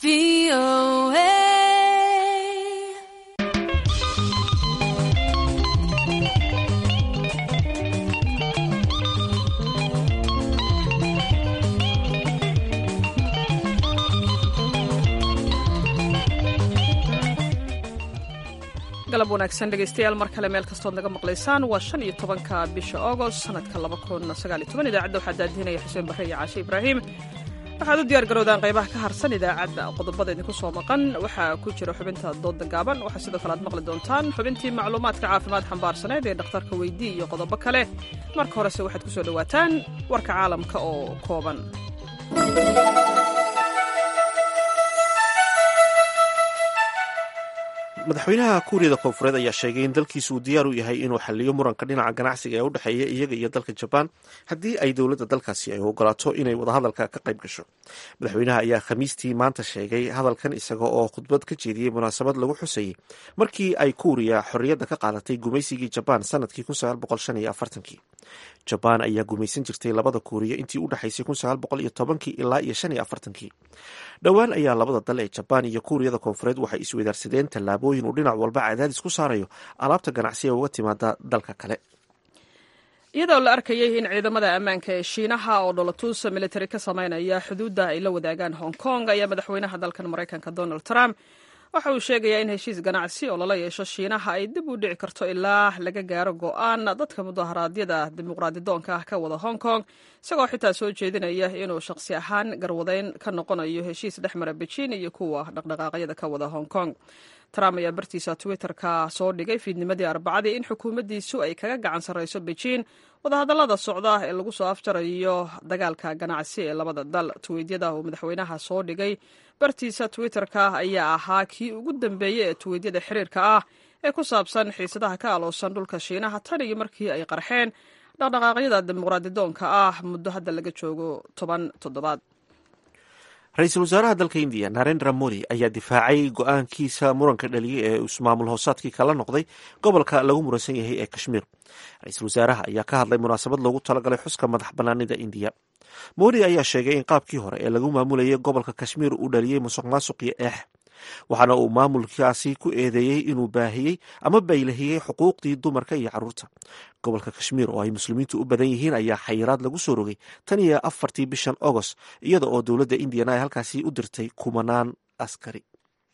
galab wanaagsan dhegaystayaal mar kale meel kastood naga maqlaysaan waa 15-ka bisha August sanadka 2019 idaacadda waxaa daadihinaya xuseen barre iyo caashe ibraahim waxaad u diyaar garowdaan qaybaha ka harsan idaacadda qodobada idinku soo maqan waxaa ku jira xubinta dooda gaaban waxaa sidoo kale aad maqli doontaan xubintii macluumaadka caafimaad xambaarsaneed ee dhakhtarka weydii iyo qodobo kale marka horese waxaad ku soo dhowaataan warka caalamka oo kooban madaxweynaha kuuriyada koonfureed ayaa sheegay in dalkiisu uu diyaar u yahay inuu xaliyo muranka dhinaca ganacsiga ee u dhexeeya iyaga iyo dalka jabaan haddii ay dowladda dalkaasi ay ogolaato inay wadahadalka ka qayb gasho madaxweynaha ayaa khamiistii maanta sheegay hadalkan isaga oo khudbad ka jeediyey munaasabad lagu xusayey markii ay kuuriya xorriyadda ka qaadatay gumaysigii jabaan sanadkii jabaan ayaa gumaysan jirtay labada kuuriya intii u dhexaysay ilaa iyo dhowaan ayaa labada dal ee jabaan iyo kuuriyada koonfureed waxay isweydaarsadeen tallaabooyin uu dhinac walba cadaadis ku saarayo alaabta ganacsiga uga timaada dalka kale iyadoo la arkayay in ciidamada ammaanka ee shiinaha oo dhoolatuus militari ka sameynaya xuduudda ay la wadaagaan hong kong ayaa madaxweynaha dalkan maraykanka donald trump waxa uu sheegayaa in heshiis ganacsi oo lala yeesho shiinaha ay dib u dhici karto ilaa laga gaaro go'aan dadka mudaharaadyada dimuqraadidoonka ah ka wada hong kong isagoo xitaa soo jeedinaya inuu shakhsi ahaan garwadeyn ka noqonayo heshiis dhex mara beijing iyo kuwa dhaqdhaqaaqyada ka wada hong kong trump ayaa bartiisa twitterka soo dhigay fiidnimadii arbacadii in xukuumaddiisu ay kaga gacan sarrayso beijing wadahadallada socda ee lagu soo afjarayo dagaalka ganacsi ee labada dal tweedyada uu madaxweynaha soo dhigay bartiisa twitterka ayaa ahaa kii ugu dambeeyey ee tweedyada xiriirka ah ee ku saabsan xiisadaha ka aloosan dhulka shiinaha tan iyo markii ay qarxeen dhaqdhaqaaqyada dimuqraadidoonka ah muddo hadda laga joogo 10 toddobaad ra-iisul wasaaraha dalka indiya narendra modi ayaa difaacay go-aankiisa muranka dhaliyey ee ismaamul hoosaadkii kala noqday gobolka lagu muransan yahay ee kashmiir ra-iisul wasaaraha ayaa ka hadlay munaasabad loogu talagalay xuska madax banaanida indiya modi ayaa sheegay in qaabkii hore ee lagu maamulayay gobolka kashmiir uu dhaliyey musuq maasuq iyo eex waxaana uu maamulkaasi ku eedeeyey inuu baahiyey ama baylahiyey xuquuqdii dumarka iyo carruurta gobolka kashmiir oo ay muslimiintu u badan yihiin ayaa xayiraad lagu soo rogay tan iyo 4 bishan agost iyada oo dowladda indiyana ay halkaasi u dirtay kumanaan askari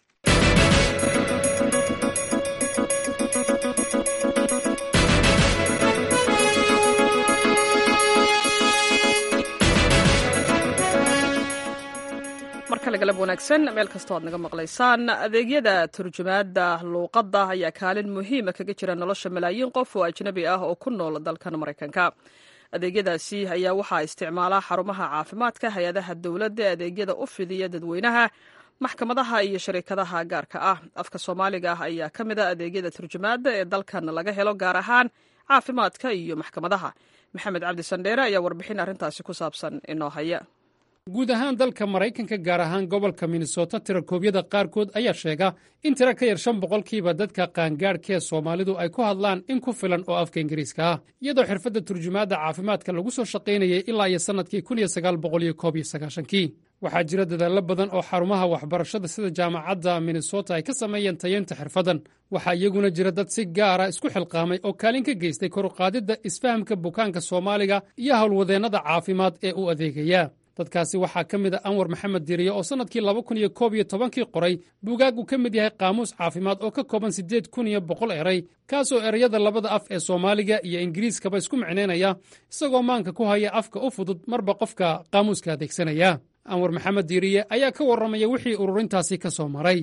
markale galab wanaagsan meel kastoo aad naga maqlaysaan adeegyada turjumaadda luuqadda ayaa kaalin muhiima kaga jira nolosha malaayiin qof oo ajnabi ah oo ku nool dalkan maraykanka adeegyadaasi ayaa waxaa isticmaala xarumaha caafimaadka hay-adaha dowladda adeegyada u fidiya dadweynaha maxkamadaha iyo shariikadaha gaarka ah afka soomaaliga ah ayaa ka mid a adeegyada turjumaadda ee dalkan laga helo gaar ahaan caafimaadka iyo maxkamadaha maxamed cabdi sandheere ayaa warbixin arrintaasi ku saabsan inoo haya guud ahaan dalka maraykanka gaar ahaan gobolka minnesota tirakoobyada qaarkood ayaa sheega in tiro ka yar 5% dadka qaangaadhkee soomaalidu ay ku hadlaan in ku filan oo afka ingiriiska ah iyadoo xirfadda turjumaadda caafimaadka lagu soo shaqaynayay ilaa iyo sannadkii 1991kii waxaa jira dadaallo badan oo xarumaha waxbarashada sida jaamacadda minnesota ay ka sameeyeen tayeynta xirfaddan waxaa iyaguna jira dad si gaara isku xilqaamay oo kaalin ka geystay koruqaadidda isfahamka bukaanka soomaaliga iyo howlwadeennada caafimaad ee u adeegaya dadkaasi waxaa ka mid a anwar maxamed diriye oo sannadkii 2011kii qoray buugaag uu ka mid yahay qaamuus caafimaad oo ka kooban 8,100 eray kaasoo erayada labada af ee soomaaliga iyo ingiriiskaba isku micnaynaya isagoo maanka ku haya afka u fudud marba qofka qaamuuska adeegsanaya anwar maxamed diriye ayaa ka warramaya wixii ururintaasi ka soo maray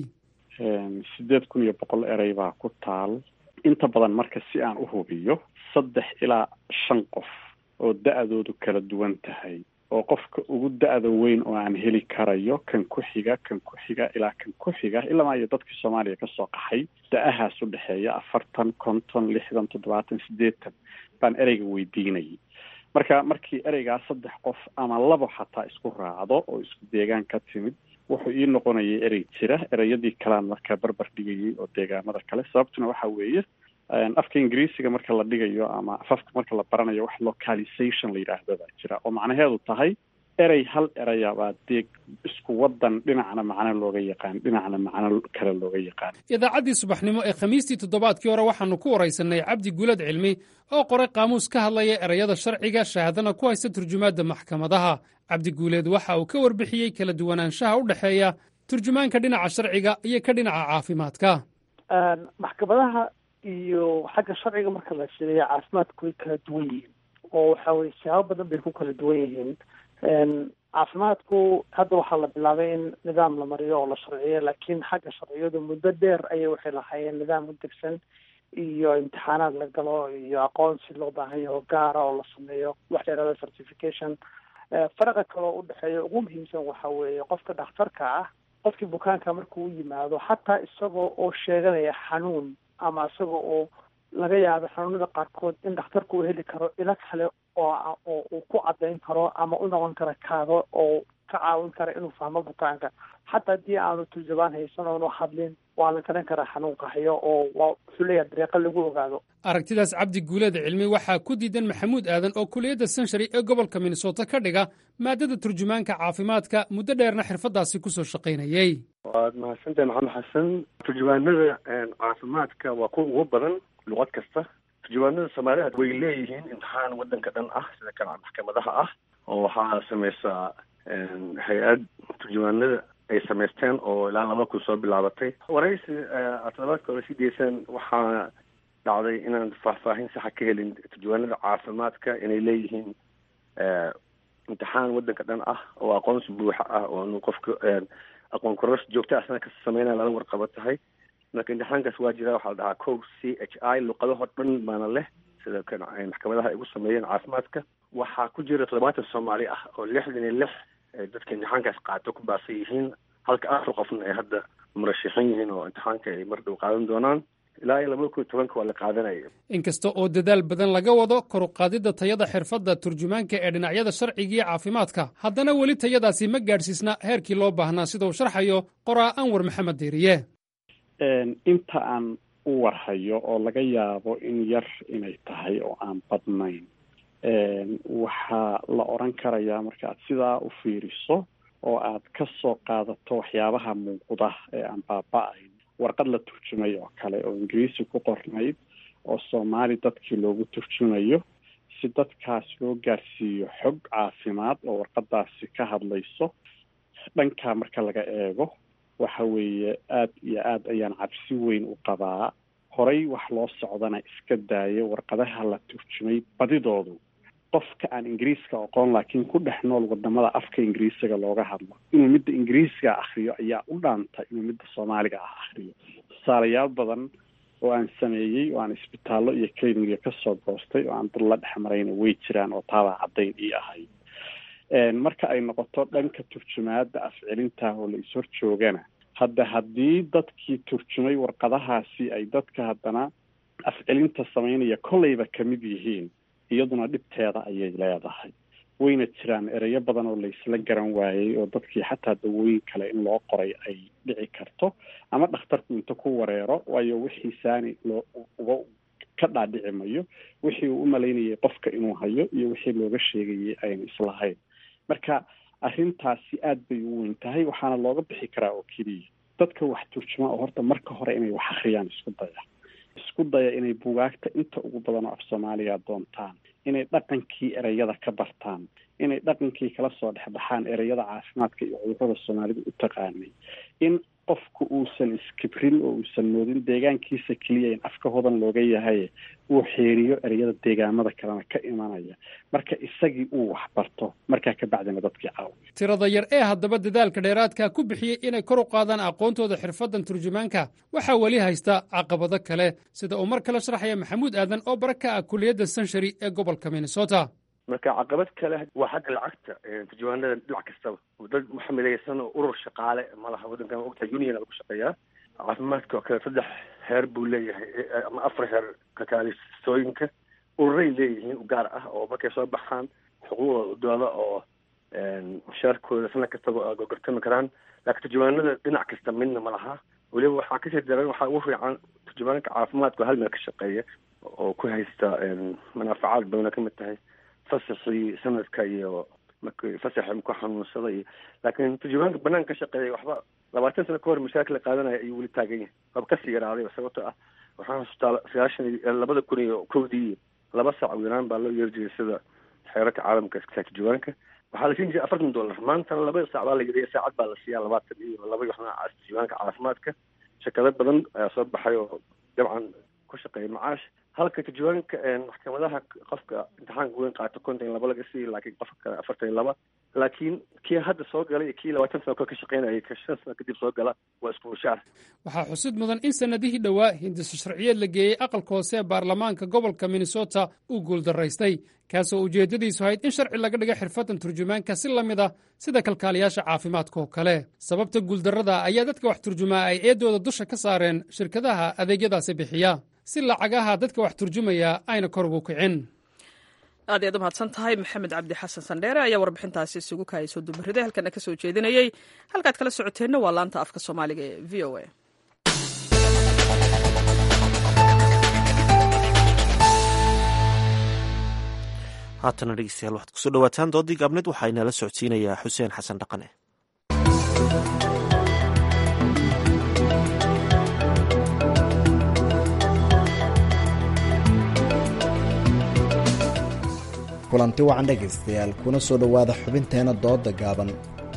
8,100 eray baa ku taal inta badan marka si aan u hubiyo 3 ilaa 5 qof oo da'doodu kala duwan tahay oo qofka ugu da'da weyn oo aan heli karayo kan ku xiga ilaa kan ku xiga ilaa iyo dadkii Soomaaliya ka soo qaxay da'ahaas u dhaxeeya 40 50 60 70 80 baan ereyga weydiinay markii ereygaa 3 qof ama 2 xataa isku raacdo oo isku deegaan ka timid wuxuu ii noqonayay erey jira ereyadii kalaan markaa barbar dhigayay oo deegaamada kale sababtuna waxa weeye afka ingiriisiga marka la dhigayo ama afafka marka la baranayo wax localization la yidhaahdo baa jira oo macnaheedu tahay hal erayabaa dee isku wadan dhinacna macno looga yaqaan dhinacna macno kale looga yaqaan. idaacaddii subaxnimo ee khamiistii toddobaadkii hore waxaanu ku waraysanay cabdi guulad cilmi oo qoray qaamuus ka hadlaya erayada sharciga shahaadana ku haysta turjumaadda maxkamadaha. cabdi guuleed waxa uu ka warbixiyey kala duwanaanshaha u dhexeeya turjumaanka dhinaca sharciga iyo ka dhinaca caafimaadka. maxkamadaha iyo xagga sharciga marka la sheegayo caafimaadku way kala duwan yihiin oo waxa weye siyaabo badan bay ku kala duwan yihiin. caafimaadku hadda waxaa la bilaabay in nidaam la mariyo oo la sharciyo, laakiin xagga sharciyadu muddo dheer ayay waxay lahaayeen nidaam u degsan iyo imtixaanaad la galo iyo aqoonsi loo baahan yaho gaara oo la sameeyo wax dheerada certification. faraqa kaloo udhexeeya ugu muhiimsan waxa weeye qofka dhakhtarka ah, qofkii bukaanka markuu u yimaado xataa isagoo oo sheeganaya xanuun ama isagoo oo laga yaabo xanuunada qaarkood in dhakhtarku uu heli karo ilo kale oo uu ku cadayn karo ama u noqon kara kaado oo ka caawin kara inuu fahmo bukaanka. xataa haddii aanu turjubaan haysan oonu hadlin waa la garan karaa xanuunka hayo oo wuxuu leeyahay dariiqo lagu ogaado. aragtidaas cabdi guuleed cilmi waxaa ku diidan maxamuud aadan oo kuliyadda senshary ee gobolka minnesota ka dhiga maadada turjumaanka caafimaadka muddo dheerna xirfadaasi kusoo shaqaynayey. waad mahadsantahay maxamed xasan. turjumaanada caafimaadka waa kuwa ugu badan luqad kasta. turjumaanada soomaaliyeed way leeyihiin imtixaan wadanka dhan ah sida kan maxkamadaha ah oo waxaa sameysaa hay-ad turjumaanada ay samaysteen oo ilaa 2000 soo bilaabatay. waraysi toddobaadka hore sii deysaan waxaa dhacday inaan faahfaahin saxa ka helin turjumaanada caafimaadka inay leeyihiin imtixaan wadanka dhan ah oo aqoonsi buuxa ah oo qofka aqoon koros joogta asna ka sameynaya lala warqabo tahay. marka imtixaankaas waa jira, waxaa la dhahaa CHI luqadahoo dhan baana leh sida kan maxkamadaha ay ugu sameeyeen caafimaadka. waxaa ku jira 70 Soomaali ah oo 66 dadka imtixaankaas qaato ku baasan yihiin, halka 4 qofna ay hadda murashaxiin yihiin oo imtixaanka ay mar dhow qaadan doonaan. ilaa 2010 waa la qaadanaya. inkasta oo dadaal badan laga wado kor u qaadidda tayada xirfadda turjumaanka ee dhinacyada sharciga iyo caafimaadka, haddana weli tayadaasi ma gaadhsiisna heerkii loo baahnaa sida uu sharxayo qoraa Anwar Maxamed Diiriye. inta aan u warhayo oo laga yaabo in yar inay tahay oo aan badnayn, waxaa la oran karayaa marka aad sidaa u fiiriso oo aad ka soo qaadato waxyaabaha muuqda ee aan baaba-ayn, warqad la turjumay oo kale oo ingiriisi ku qornayd oo soomaali dadkii loogu turjumayo si dadkaas loo gaarsiiyo xog caafimaad oo warqadaasi ka hadlayso. dhankaa marka laga eego waxa weeye aad iyo aad ayaan cabsi weyn u qabaa. horay wax loo socdana iska daayo warqadaha la turjumay badidoodu qofka aan ingiriiska aqoon laakiin ku dhex nool wadamada afka ingiriisiga looga hadlo inuu midda ingiriisiga akhriyo ayaa u dhaanta inuu midda soomaaliga ah akhriyo. tusaalayaal badan oo aan sameeyey oo aan isbitaallo iyo cliniga kasoo goostay oo aan dad la dhex marayna way jiraan oo taabaa caddayn ii ahay. marka ay noqoto dhanka turjumaadda afcelinta oo la ishor joogana haddii dadkii turjumay warqadahaasi ay dadka haddana afcelinta samaynaya kolleyba kamid yihiin, iyaduna dhibteeda ayay leedahay. wayna jiraan ereyo badan oo laysla garan waayey oo dadkii xataa dawooyin kale in loo qoray ay dhici karto ama dhakhtarku inta ku wareero, waayo wixii saani uga ka dhaadhici mayo wixii uu u malaynayay qofka inuu hayo iyo wixii looga sheegayay ayna islahayn. marka arrintaasi aad bay u weyn tahay, waxaana looga bixi karaa oo keliya dadka wax turjuma oo horta marka hore inay wax akhriyaan isku daya inay bugaagta inta ugu badan oo af soomaaliga doontaan, inay dhaqankii ereyada ka bartaan, inay dhaqankii kala soo dhexbaxaan ereyada caafimaadka iyo cudurrada soomaalida u taqaanay, in qofku uusan iskibrin oo uusan moodin deegaankiisa keliya in afka hodan looga yahay uu xeeriyo ereyada deegaamada kalena ka imanaya. marka isagii uu wax barto markaa ka bacdina dadkii caawiyo. tirada yar ee haddaba dadaalka dheeraadka ku bixiyey inay kor u qaadaan aqoontooda xirfaddan turjumaanka waxaa weli haysta caqabado kale, sida uu mar kale sharaxaya maxamuud aadan oo bara ka ah kuliyadda senshary ee gobolka Minnesota. marka caqabad kale waa xagga lacagta. turjumaanada dhinac kastaba dad maxamilaysan oo urur shaqaale malaha wadankan ogtahay union lagu shaqeeyaa. caafimaadka oo kale 3 heer buu leeyahay ama 4 heer kakaalistooyinka. ururay leeyihiin u gaar ah oo markay soo baxaan xuquuqdooda oo mushaarkooda sana kastaba gorgortami karaan. laakiin turjumaanada dhinac kasta midna ma laha. weliba waxaa kasii daran waxaa ugu fiican turjumaanka caafimaadka hal meel ka shaqeeya oo ku haysta manaafacaad badana kamid tahay fasaxii sanadka iyo markii fasaxa ku xanuunsaday. Laakiin turjumaanka banaanka ka shaqeeyay waxba 20 sano ka hor mashaakil qaadanaya ayuu weli taagan yahay. Hab ka sii yaraaday sababtoo ah waxaan xasuustaa 2001 laba saac weeraan baa loo yeerjiyay sida xeerarka caalamka iska turjumaanka. waxaa la siin jiray $40 maantana 2 saac baa la yidhi saacad baa la siiyaa 20 iyo 2 waxna turjumaanka caafimaadka. shirkado badan ayaa soo baxay oo dabcan ku shaqeeya macaash halka turjumaanka maxkamadaha qofka imtixaanka weyn qaato 52 laga siiyo laakiin qofka kale 42 laakiin kii hadda soo galay kii 20 sano ka shaqeynayay ka 5 sano kadib soo gala waa isku mushaar. waxaa xusid mudan in sanadihii dhowaa hindis sharciyeed la geeyey aqalka hoose ee baarlamaanka gobolka Minnesota uu guuldaraystay kaasoo ujeedadiisu ahayd in sharci laga dhigo xirfadan turjumaanka si la mid ah sida kalkaaliyaasha caafimaadka oo kale. sababta guuldarrada ayaa dadka wax turjumaa ay eedooda dusha ka saareen shirkadaha adeegyadaasi bixiya si lacagaha dadka wax turjumaya ayna kor ugu kicin. aad ayaad u mahadsan tahay maxamed cabdi xasan sandheere ayaa warbixintaasi isugu kaayay dumarida halkana ka soo jeedinayay. halkaad kala socoteenna waa laanta afka Soomaaliga ee VOA. haatana dhegeystayaal waxaad kusoo dhawaataan doodii gaabneed waxaa inala socodsiinayaa xuseen xasan dhaqane. kulanti wacan dhegaystayaal kuna soo dhowaada xubinteena dooda gaaban.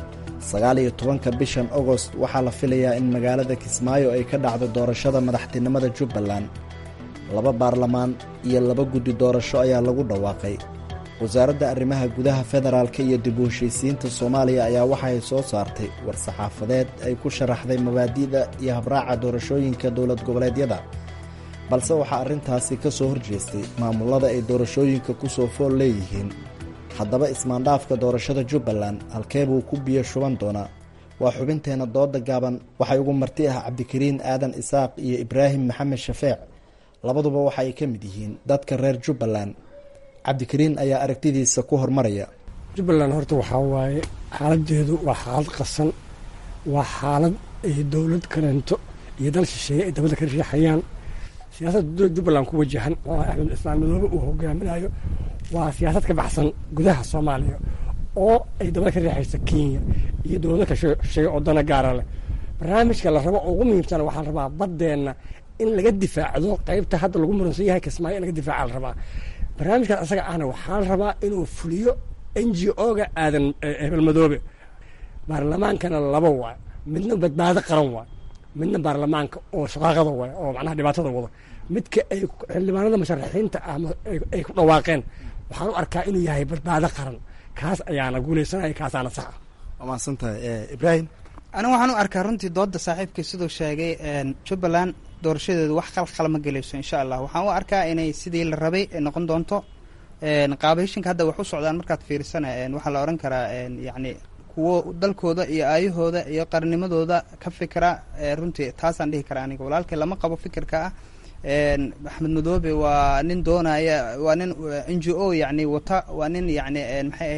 19 bishan Agost waxaa la filayaa in magaalada Kismaayo ay ka dhacdo doorashada madaxtinimada Jubbaland. 2 baarlamaan iyo 2 guddi doorasho ayaa lagu dhawaaqay. wasaaradda arrimaha gudaha federaalka iyo dib u heshiisiinta Soomaaliya ayaa waxa ay soo saartay war-saxaafadeed ay ku sharaxday mabaadi'da iyo habraaca doorashooyinka dowlad goboleedyada. balse waxaa arrintaasi ka soo horjeestay maamulada ay doorashooyinka ku soo fool leeyihiin. haddaba ismaandhaafka doorashada Jubbaland halkee buu ku biyo shuban doonaa? waa xubinteena dooda gaaban. waxay ugu marti ah Cabdikariin Aadan Isaaq iyo Ibraahim Maxamed Shafeec. labaduba waxa ay ka mid yihiin dadka reer Jubbaland. Cabdikariin ayaa aragtidiisa ku hormaraya. Jubbaland horta waxaa waaye xaaladeedu waa xaalad qasan, waa xaalad ay dowlad kaleento iyo dal shisheeye ay dabada ka riixayaan. siyaasadda Jubbaland ku wajahan oo Axmed Islaan Madoobe uu hogaaminayo waa siyaasad ka baxsan gudaha Soomaaliya oo ay dabada ka riixaysa Kenya iyo dowlado ka shisheeye oo dana gaara leh. barnaamijka la rabo ugu muhiimsan waxaa la rabaa baddeena in laga difaacdo qaybta hadda lagu muransan yahay Kismaayo in laga difaaca la rabaa. barnaamijkan asaga ahna waxaa la rabaa inuu fuliyo NGO-ga aadan Hebel Madoobe. baarlamaankana 2 waay, midna badbaado qaran waay, midna baarlamaanka oo shaqaaqada waay oo macnaha dhibaatada wada. midka ay xildhibaanada musharaxiinta ay ku dhawaaqeen waxaan u arkaa inuu yahay badbaado qaran. kaas ayaana guuleysanaya, kaasaana sax ah. waa mahadsantahay Ibraahim. aniga waxaan u arkaa runtii dooda saaxiibkii siduu sheegay Jubbaland doorashadeedu wax qalqal ma gelayso insha Allah. waxaan u arkaa inay sidii la rabay noqon doonto. qaabishinka hadda wax u socdaan markaad fiirsana waxaa la oran karaa yacni kuwo dalkooda iyo aayahooda iyo qarnimadooda ka fikra. runtii taasaan dhihi karaa aniga. walaalkay lama qabo fikirka ah Axmed Madoobe waa nin doonaya, waa nin NGO yacni wata, waa nin yacni maxay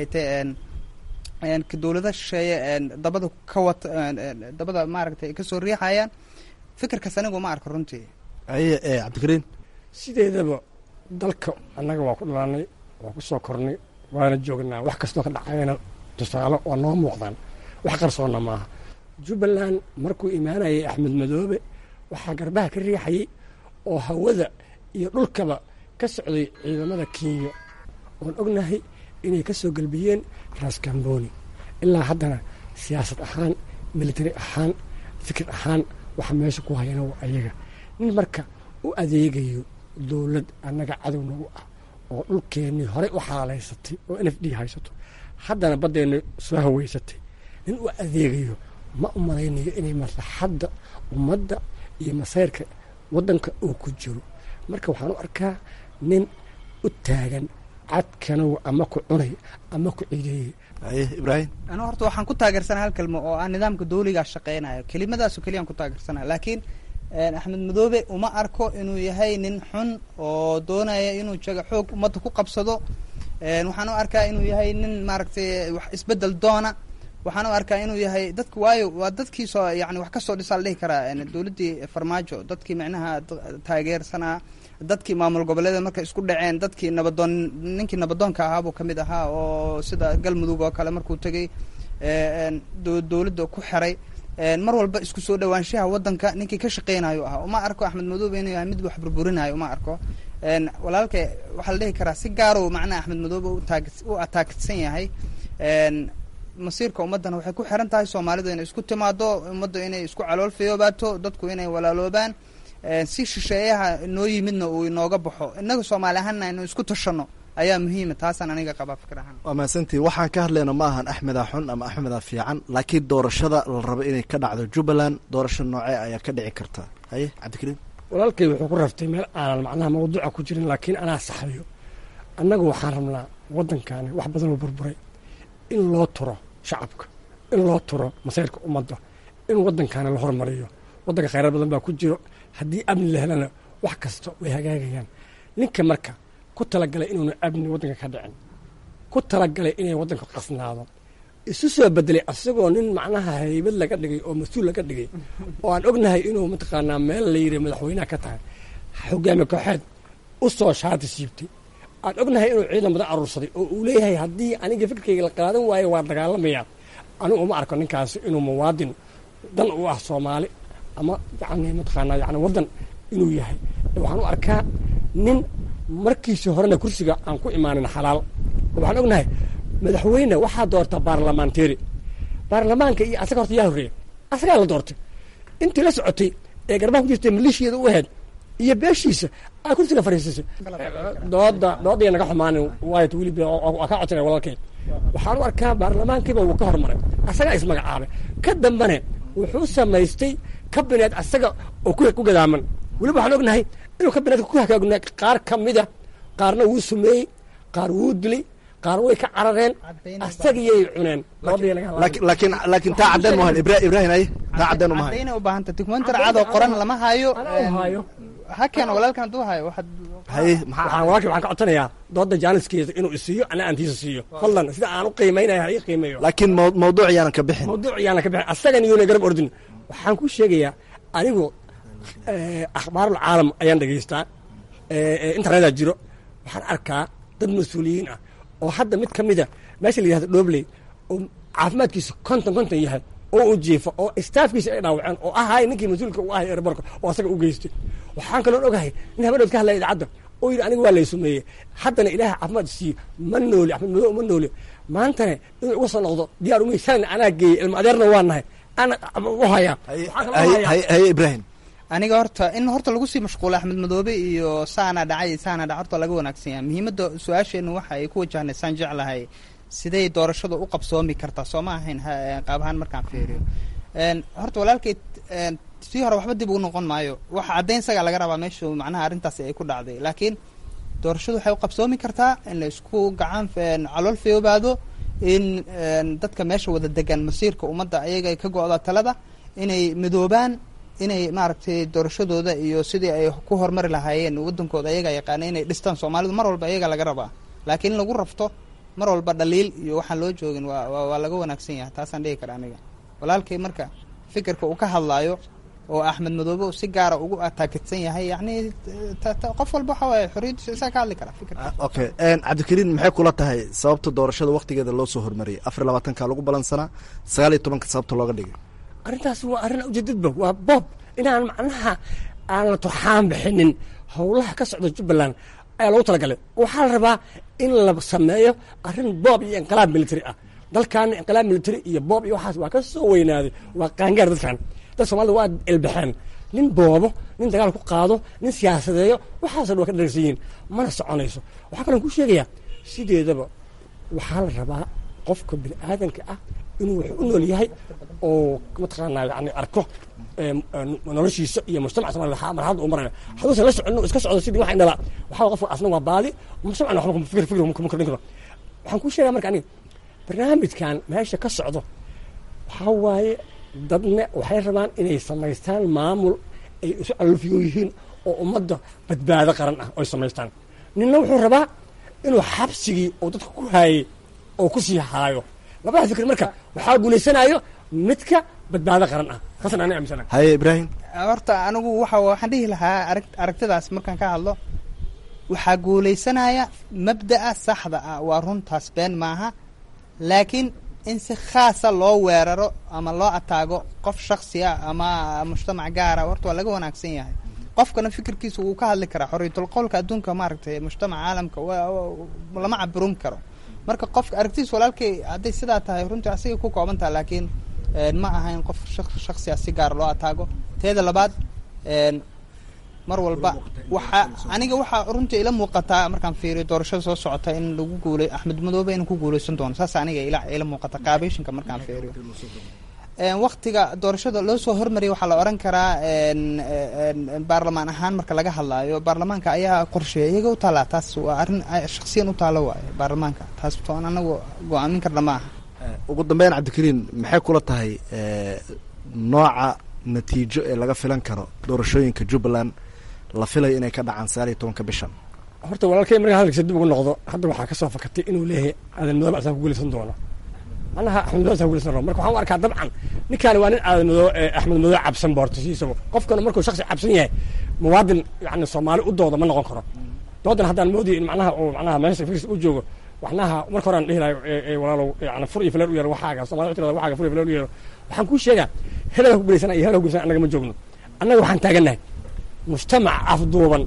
ahayd dowlada shisheeye dabada ka wata, dabada maaragtay ka soo riixayaan. fikirkaas anigu ma arko runtii. Cabdikariin sideedaba dalka annaga waa ku dhalanay, waa ku soo kornay, waana joognaa. wax kastoo ka dhacayna tusaale waa noo muuqdaan, wax qarsoonna maaha. Jubbaland markuu imaanayay Axmed Madoobe waxaa garbaha ka riixayay oo hawada iyo dhulkaba ka socday ciidamada Kenya oon ognahay inay ka soo galbiyeen Ras Kamboni. ilaa haddana siyaasad ahaan, military ahaan, fikir ahaan waxa meesha ku hayana waa ayaga. nin marka u adeegayo dowlad annaga cadow nagu ah oo dhulkeennii horey u xaalaysatay oo NFD haysato, haddana baddeenna soo haweysatay, nin u adeegayo ma u malaynayo inay maslaxadda ummadda iyo masayrka waddanka uu ku jiro. marka waxaan u arkaa nin u taagan cadkana ama ku cunay ama ku ciideeyey. Ibraahim. aniga horta waxaan ku taageersanaa hal kelmo oo aan nidaamka dawliga shaqeynayo. kelimadaas oo kaliya aan ku taageersanaa. laakiin Axmed Madoobe uma arko inuu yahay nin xun oo doonaya inuu jaga xoog ummadda ku qabsado. waxaan u arkaa inuu yahay nin maaragtay wax isbedel doona waxaan u arkaa inuu yahay dadka waayo waa dadkii soo yani wax ka soo dhisaa la dhihi karaa dowladdii farmaajo dadkii micnaha taageersanaa dadkii maamul goboleeda markay isku dhaceen dadkii nabadoon ninkii nabadoonka ahaa buu ka mid ahaa oo sida galmudug oo kale markuu tegey dowladda ku xiray mar walba isku soo dhawaanshaha waddanka ninkii ka shaqeynayo ahaa uma arko axmed madoobe inuu yahay mid wax burburinayo uma arko walaalkay waxaa la dhihi karaa si gaaro macnaha axmed madoobe u ataagsan yahay masiirka ummaddana waxay ku xiran tahay soomaalidu inay isku timaado ummadda inay isku calool fiyoobaato dadku inay walaaloobaan si shisheeyaha noo yimidna uu inooga baxo innaga soomaali ahaanna inu isku tashano ayaa muhiima taasaan aniga qabaa fikir ahaan waa mahadsantii waxaan ka hadlayna ma ahan axmeda xun ama axmeda fiican laakiin doorashada la rabo inay ka dhacdo jubbaland doorasho noocee ayaa ka dhici karta haye cabdikariim walaalkay wuxuu ku raftay meel aanan macnaha mawduuca ku jirin laakiin anaa saxayo annagu waxaan rabnaa waddankaani wax badan oo burburay in loo turo shacabka in loo turo masayrka ummadda in waddankaani la hormariyo waddanka khayraad badan baa ku jiro haddii amni la helana wax kasta way hagaagayaan ninka marka ku talagalay inuuna amni waddanka ka dhicin ku talagalay inay waddanka qasnaado isu soo bedelay asagoo nin macnaha haybad laga dhigay oo mas-uul laga dhigay oo aan ognahay inuu mataqaanaa meel la yidhi madaxweynaha ka tahay hogaami kooxeed u soo shaati siibtay aan ognahay inuu ciidan badan aruursaday oo uu leeyahay haddii aniga fikirkayga la qaadan waayo waa dagaalamayaa anigu uma arko ninkaasi inuu muwaadin dan u ah soomaali ama yani mataqaanaa yani waddan inuu yahay waxaan u arkaa nin markiisii horena kursiga aan ku imaanin xalaal waxaan ognahay madaxweyne waxaa doorta baarlamaanteeri baarlamaanka iyo asaga horta yaa horreeya asagaa la doortay intii la socotay ee garbaha ku jirtay maleeshiyada u ahayd iyo beeshiisa aa kursiga fariisisay dooda naga xumaanin waayt weli waa ka codsanay walaalkeen waxaan u arkaa baarlamaankiiba wuu ka hormaray asagaa ismagacaabay ka dambane wuxuu samaystay kabineed asaga oo ku gadaaman weliba waxaan ognahay inuu kabineedka ku hagaagna qaar ka mida qaarna wuu sumeeyey qaar wuu dilay qaar way ka carareen asagiyay cuneen laakiin taa cadeen maahan ibrahim ay taa cadeen maahan cadeyna u baahanta documentary cadoo qoran lama hayo ha keeno walaalkan hadduu hayo waxaan ka codsanayaa dooda jaaniskeeda inuu isiiyo ana aantiisa siiyo fadlan sida aan u qiimaynaya ha ii qiimeeyo laakiin mawduuc yaanan ka bixin asagan iyona garab ordin waxaan ku sheegayaa anigu akhbaarul caalam ayaan dhegaystaa internetaa jiro waxaan arkaa dad mas-uuliyiin ah oo hadda mid ka mida meesha la yihahdo dhobley oo caafimaadkiisa konton yahay oo u jiifa oo staafkiisa ay dhaawaceen oo ahay ninkii mas-uulka u ahay ereborka oo asaga u geystay waxaan kaloon ogahay nin habadhood ka hadlaya idaacadda oo yidhi aniga waa lay sumeeyey haddana ilaahay caafimaad siiyo ma nooli axmed madoobe ma nooli maantana inuu uga soo noqdo diyaar umaysaana anaa geeyey ilma adeerna waa nahay ana u hayaa haye ibrahim aniga in lagu sii mashquulo axmed madoobe iyo saana dhac horta laga wanaagsan yahay muhiimadda su-aasheennu waxa ay ku wajahna saan jeclahay siday doorashada u qabsoomi kartaa soo ma ahayn qaab ahaan markaan fiiriyo horta walaalkay sii hore waxba dib ugu noqon maayo waxa caddayn sagaa laga rabaa meeshu macnaha arrintaasi ay ku dhacday laakiin doorashadu waxay u qabsoomi kartaa in la isku gacan calool fiyoobaado in dadka meesha wada degan masiirka ummadda ayaga ay ka go-da talada inay midoobaan inay maaragtay doorashadooda iyo sidii ay ku horumari lahaayeen waddankooda ayaga yaqaana inay dhistaan soomaalidu mar walba ayaga laga rabaa laakiin in lagu rafto mar walba dhaliil iyo waxaan loo joogin waa laga wanaagsan yahay taasaan dhihi kara aniga walaalkay marka fikirka uu ka hadlaayo oo axmed madoobe si gaara ugu ataakidsan yahay yani qof walba waxa waaye xorriyaddiisa isaa ka hadli kara fikirka okay cabdikariin maxay kula tahay sababta doorashada waktigeeda loo soo hormariyay 24 lagu balansanaa 19 sababta looga dhigay arrintaas waa arrin ujeedadba waa boob inaan macnaha aan la turxaan bixinin howlaha ka socda jubbaland ayaa lagu talagalay waxaa la rabaa in la sameeyo arrin boob iyo inqilaab military ah dalkaana inqilaab military iyo boob iyo waxaas waa ka soo weynaaday waa qaangaar dadkan dad soomaalida waa ilbaxeen nin boobo nin dagaal ku qaado nin siyaasadeeyo waxaasoo dhan waa ka dharagsan yihiin mana soconayso waxaa kaloon ku sheegayaa sideedaba waxaa la rabaa qofka bini aadanka ah inuu wax u nool yahay oo mataqaanaa yani arko noloshiisa iyo mujtamaca soomaalida marxalada u maraya haduusan la soconno iska socdo sidii waxa indhala waxaa qofka asna waa baadi mujtamacna waxba fikir kuma kordhin karo waxaan kuu sheegaa marka aniga barnaamijkan meesha ka socdo waxaa waaye dadna waxay rabaan inay samaystaan maamul ay isu alfiyo yihiin oo ummadda badbaado qaran ah oy samaystaan ninna wuxuu rabaa inuu xabsigii oo dadka ku haayey oo ku sii haayo labada fikir marka waxaa guulaysanayo midka badbaado qaran ah taasna aan aaminsanahay. haye Ibrahim, horta anigu waxaan dhihi lahaa aragtidaas markaan ka hadlo waxaa guulaysanaya mabda'a saxda ah, waa runtaas been maaha, laakiin in si khaasa loo weeraro ama loo ataago qof shaksi ah ama mujtamac gaara horta waa laga wanaagsan yahay. qofkana fikirkiisa wuu ka hadli karaa, xorriyatul qowlka adduunka maaragtay mujtamaca caalamka lama cabirin karo. marka qofka aragtidiisa walaalkay hadday sidaa tahay runtii asiga ku kooban tahay, laakiin ma aha in qof shaksiya si gaar loo ataago. teeda labaad mar walba waxaa runtii ila muuqataa markaan fiiriyo doorashada soo socota in lagu guulay Axmed Madoobe inuu ku guulaysan doono, saas aniga ila muuqata qaabishinka markaan fiiriyo. waqtiga doorashada loo soo hormariyay waxaa la oran karaa baarlamaan ahaan marka laga hadlaayo baarlamaanka ayaa qorsheeya, iyaga u taalaa, taas waa arrin shakhsiyan u taalo waaye baarlamaanka, taas toon anagu go-aamin karna ma aha. ugu dambeyn Cabdikariin, maxay kula tahay nooca natiijo ee laga filan karo doorashooyinka Jubbaland la filayo inay ka dhacaan 19 bishan? horta walaalkay markaa hadalkiisa dib ugu noqdo, hadda waxaa kasoo fakatay inuu leeyahay aadan madoobe asaa ku guulaysan doono, anaha Axmed Madoobe asaa ku guulaysan doono. marka waxaan u arkaa dabcan ninkaani waa nin aadan madoobe Axmed Madoobe cabsan boortasiisaba, qofkana markuu shaksi cabsan yahay muwaadin yani Soomaali u dooda ma noqon karo. doodan haddaan moodiyo in macnaha meesha firis u joogo waxnaha marka horaan dhihi lahay walaalow yani fur iyo fileer u yeero waxaaga Soomaali tirada waxaaga fur iyo fileer u yeero, waxaan kuu sheegaa hebel ku guulaysanaya iyo hebel ku guulaysanaya annaga ma joogno. annaga waxaan taagannahay mujtamac afduuban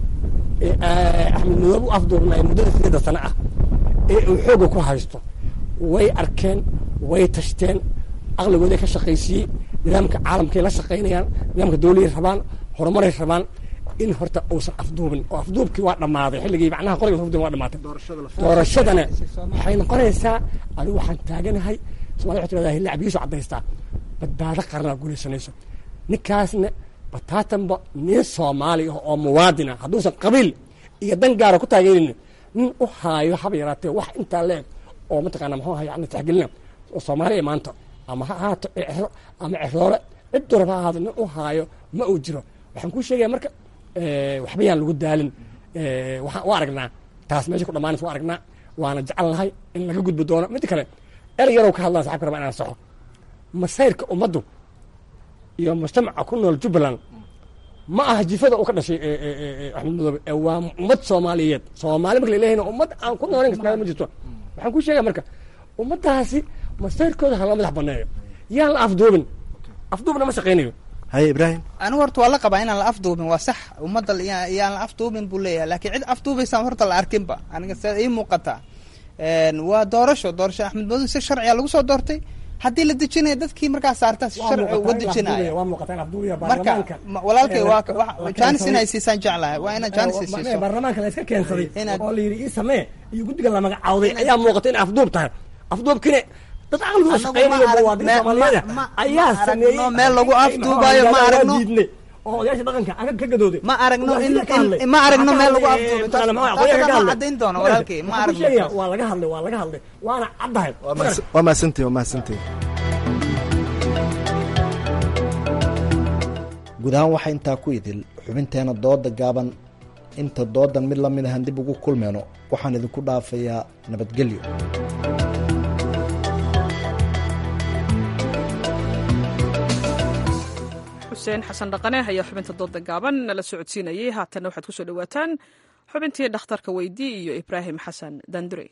Axmed Madoobe u afduubnay muddada 8 sano ah ee uu xooga ku haysto, way arkeen, way tashteen, aqligooday ka shaqaysiyey, nidaamka caalamkay la shaqaynayaan, nidaamka dawladda rabaan, horumaray rabaan, in horta uusan afduubin oo afduubkii waa dhammaaday xilligii macnaha qoriga afduubin waa dhamaatay. doorashadana waxay noqonaysaa anigu waxaan taaganahay Soomaaliya waxay tiraahdaa lacbigiisu cadaystaa badbaado qaranaa guulaysanayso. ninkaasna bataatanba nin Soomaali ah oo muwaadina hadduusan qabiil iyo dan gaara ku taageerin nin u haayo haba yaraatee wax intaa leeg oo mataqaana muxuu ahaa yani taxgelina oo Soomaaliya maanta ama ha ahaato exro ama exroole cid durba ha ahaado nin u haayo ma uu jiro. waxaan kuu sheegaya marka waxba yaan lagu daalin, waxaan u aragnaa taas meesha ku dhammaanaysa u aragnaa, waana jecel lahay in laga gudbi doono. mid kale erey yarow ka hadlaan saxabka rabaa inaan saxo masayrka ummaddu iyo mujtamaca ku nool Jubbaland ma aha jifada uu ka dhashay Axmed Madoobe, waa ummad Soomaaliyeed. Soomaali marka la leeyahay ummad aan ku noolayn Kismaayo ma jirto. waxaan ku sheegay marka ummadaasi masayrkooda ha la madax baneeyo, yaan la afduubin, afduubna ma shaqaynayo. haye Ibrahim, anigu horta waa la qabaa inaan la afduubin, waa sax, ummadda yaan la afduubin buu leeyahay, laakiin cid afduubaysa horta la arkinba aniga sida ii muuqataa. waa doorasho Axmed Madoobe si sharciya lagu soo doortay, haddii la dejinayo dadkii markaa saarta si sharci uga dejinayo. marka walaalkay waa jaanis inay siisaan jeclahay, waa inaa jaanis siiso. baarlamaanka la iska keensaday oo la yidhi ii samee iyo guddiga la magacaawday ayaa muuqata in afduub tahay. afduubkine dad aqligooda shaqaynayo muwaadiniin Soomaaliyeed ayaa sameeyey meel lagu afduubayo ma aragno, oo odayaasha dhaqanka aga ka gadooday ma aragno meel lagu afduubayo. taas cadayn doono walaalkay, ma aragno. waa laga hadlay waana caddahay. waa mahadsantihiin. guud ahaan waxaa intaa ku idil xubinteena dooda gaaban. inta doodan mid lamid ahan dib ugu kulmeyno waxaan idinku dhaafayaa nabadgelyo. xuseen xasan dhaqane ayaa xubinta dooda gaaban nala socodsiinayay. haatanna waxaad kusoo dhawaataan xubintii dhakhtarka weydii iyo Ibraahim xasan dandure.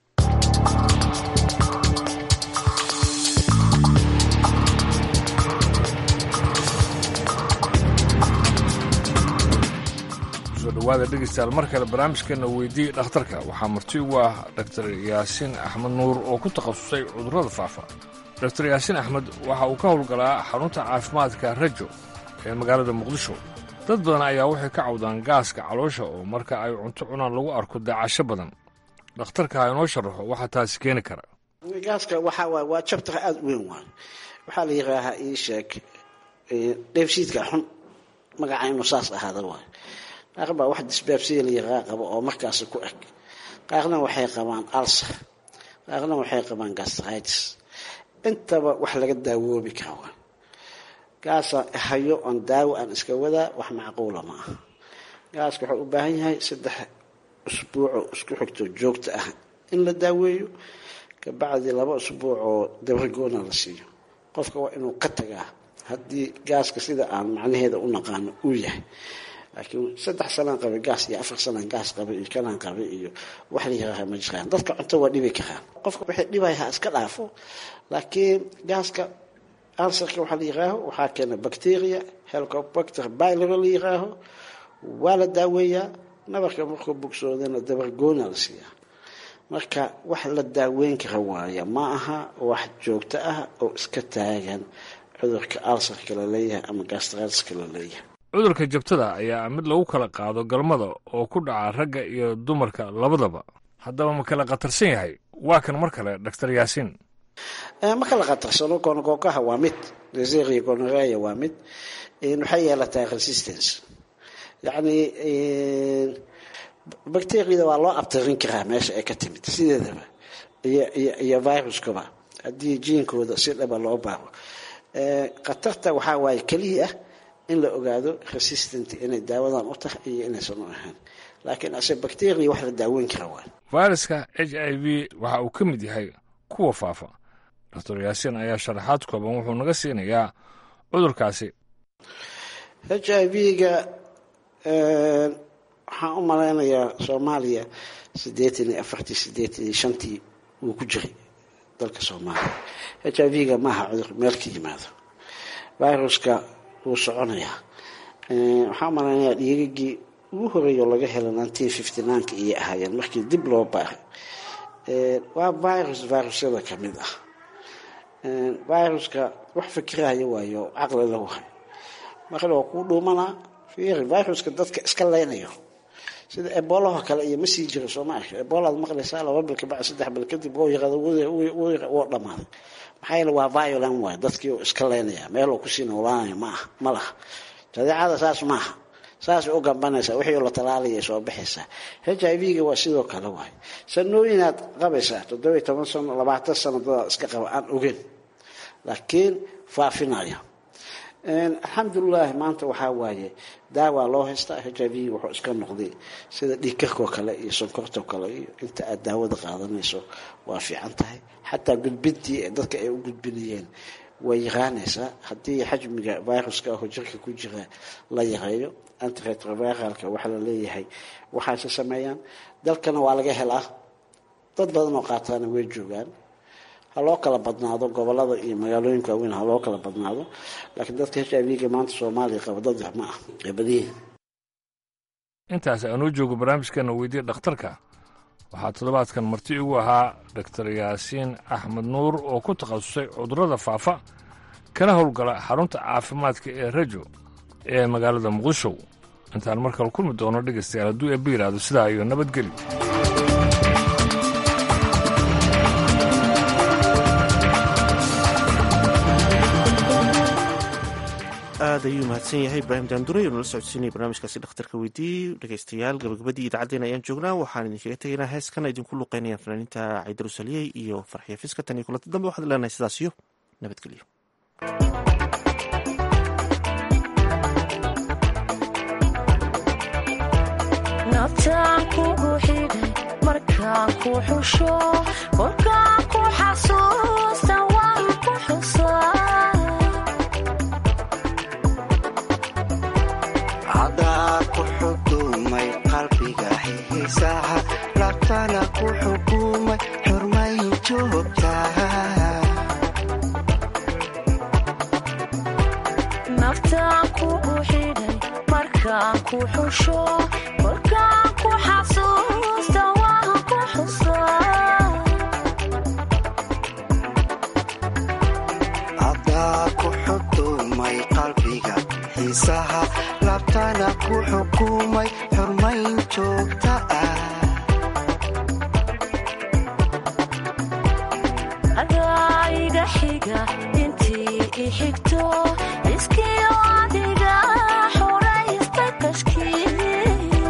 soo dhawaada dhegeystayaal mar kale barnaamijkeena weydii dhakhtarka. waxaa marti ugu ah Dr. Yaasiin Axmed Nuur oo ku takhasusay cudurrada faafa. Dr. Yaasiin Axmed waxa uu ka howlgalaa xarunta caafimaadka Rajo ee magaalada Muqdisho. dad badan ayaa waxay ka cawdaan gaaska caloosha oo marka ay cunto cunaan lagu arko daacasho badan. dhakhtarka ha inoo sharaxo waxa taasi keeni kara. gaaska waa jabtar aad u weyn waay. waxaa la yidhaahaa ii sheeg dheefshiidka xun magaca inuu saas ahaada waay. qaar baa wax disbaabsiya la yaqaa qabo oo markaasi ku eg, qaarna waxay qabaan alcer, qaarna waxay qabaan gastritis. intaba wax laga daawoobi kara. gaasa hayo on daawo aan iska wadaa wax macquula ma aha. gaaska wuxuu u baahan yahay 3 usbuuco isku xigto joogto ah in la daaweeyo. kabacdi 2 usbuuc oo dabargoona la siiyo qofka waa inuu ka tagaa haddii gaaska sida aan macnaheeda u naqaano uu yahay laakiin 3 sano qaba gaas iyo 4 sano gaas qaba iyo kalaan qaba iyo wax la yiraahdo ma jiraan dadka cunto waa dhibi karaan qofka wixii dhibaya iska dhaafo laakiin gaaska ulcerka waxa la yiraahdo waxa keena bacteria Helicobacter pylori la yiraahdo waa la daaweeyaa nabarka markuu bogsoodana dabargoona la siiyaa marka wax la daaweyn kara waaya ma aha wax joogto ah oo iska taagan cudurka ulcerka la leeyahay ama gastritis-ka la leeyahay cudurka jabtada ayaa mid lagu kala qaado galmada oo ku dhaca ragga iyo dumarka labadaba haddaba ma kala qatarsan yahay waa kan mar kale Dr. Yaasiin ma kala qatarsano gonorrhea waa mid Neisseria gonorrhea waa mid waxay yeelataa resistance yani bacteria waa loo abtirin karaa meesha ay ka timid sideedaba iyo viruskaba haddii jiinkooda si dhaba loo baaro qatarta waxaa waaye keliya in la ogaado resistant inay daawadan u tahay iyo inaysan u ahayn laakiin ase bacteria wax la daaweyn kara waa fayraska HIV waxa uu ka mid yahay kuwa faafa Dr. Yaasiin ayaa sharaxaad kooban wuxuu naga siinayaa cudurkaasi HIV-ga waxaan u malaynayaa Soomaaliya 84 uu ku jiray dalka Soomaaliya HIV-ga maaha cudur meel ka yimaado viruska uu soconaya waxaan u malaynayaa dhiigagii ugu horeeyay laga helay 1959 iyo ahaayeen markii dib loo baaray waa virusyada ka mid ah viruska wax fikiraya waayo aqli lahu marka uu ku dhuumanaa fiir viruska dadka iska leenayo sida ebola kale iyo masii jiro Soomaaliya ebola maqlaysaa 2 bil ka bacd 3 bil kadib oo yaqado oo dhamaaday maxay waa violent way dadkii iska leenaya meel uu ku sii noolaanay ma laha tadeecada saas maaha saas u gambanaysa wixii la talaaliyo soo bixisa HIV-ga waa sidoo kale waay sanooyinaad qabaysaa 17 sano 20 sano dad iska qaba aan ogeyn laakiin faafinaya alxamdulillah maanta waxaa waaye daawa loo haystaa HIV wuxuu iska noqday sida dhiigkarka kale iyo sonkorta kale iyo inta aad daawada qaadanayso waa fiican tahay xataa gudbintii dadka ay u gudbinayeen way yaraanaysaa haddii xajmiga viruska oo jirka ku jira la yareeyo antiretroviralka waxa la leeyahay waxaase sameeyaan dalkana waa laga helaa dad badan oo qaataana way joogaan ha loo kala badnaado gobolada iyo magaalooyinka waaweyn ha loo kala badnaado laakiin dadka HIV-ga maanta Soomaaliya qaba dad ma ah badiyay intaas aanu joogo barnaamijkeena weydiiya dhakhtarka waxaa toddobaadkan marti ugu ahaa Dr. Yaasiin Axmed Nuur oo ku takhasusay cudurrada faafa kana howlgala xarunta caafimaadka ee Rajo ee magaalada Muqdisho intaan markale kulmi doono dhegeystayaal hadduu eebba yiraahdo sidaa iyo nabadgelyo aad ayuu mahadsan yahay Ibraahim Daandure oo nala socodsiinaya barnaamijkaasi dhakhtarka weydiiyey dhegeystayaal gabagabadii idaacaddeenna ayaan joognaa waxaan idinkaga tegaynaa heeskan idinku luqeynayaan fanaaniinta Ciidaru Saliyey iyo Farxiyo Fiska tan iyo kulanta dambe waxaad leenahay sidaas iyo nabadgelyo naftaan kugu xidhay markaan ku xusho kolkaan ku xasuusta waan ku xusaa ku xukumay qalbiga xiisaha laabtana ku xukumay xurmayn joogtaa naftaan kugu xidhay markaan ku xusho kolkaan ku xasuusta waan ku xusaa cadaa ku xukumay qalbiga xiisaha laabtana ku xukumay xurmayn joogta ah adaa iga xiga intii i xigto iskiyo adiga xoraysta tashkiil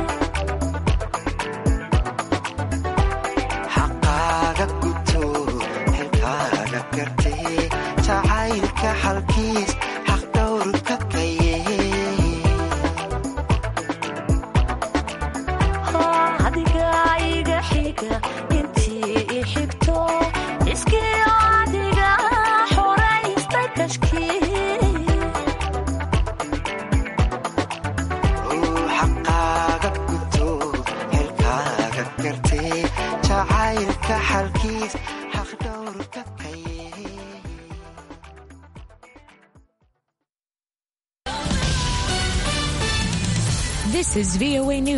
xaqaaga guto xilkaaga gartee jacaylka xalkiis xaq dhowrka kaye adiga iga xiga intii i xigto jacaylka xalkiis xaqdhowrka kaye. This is VOA News.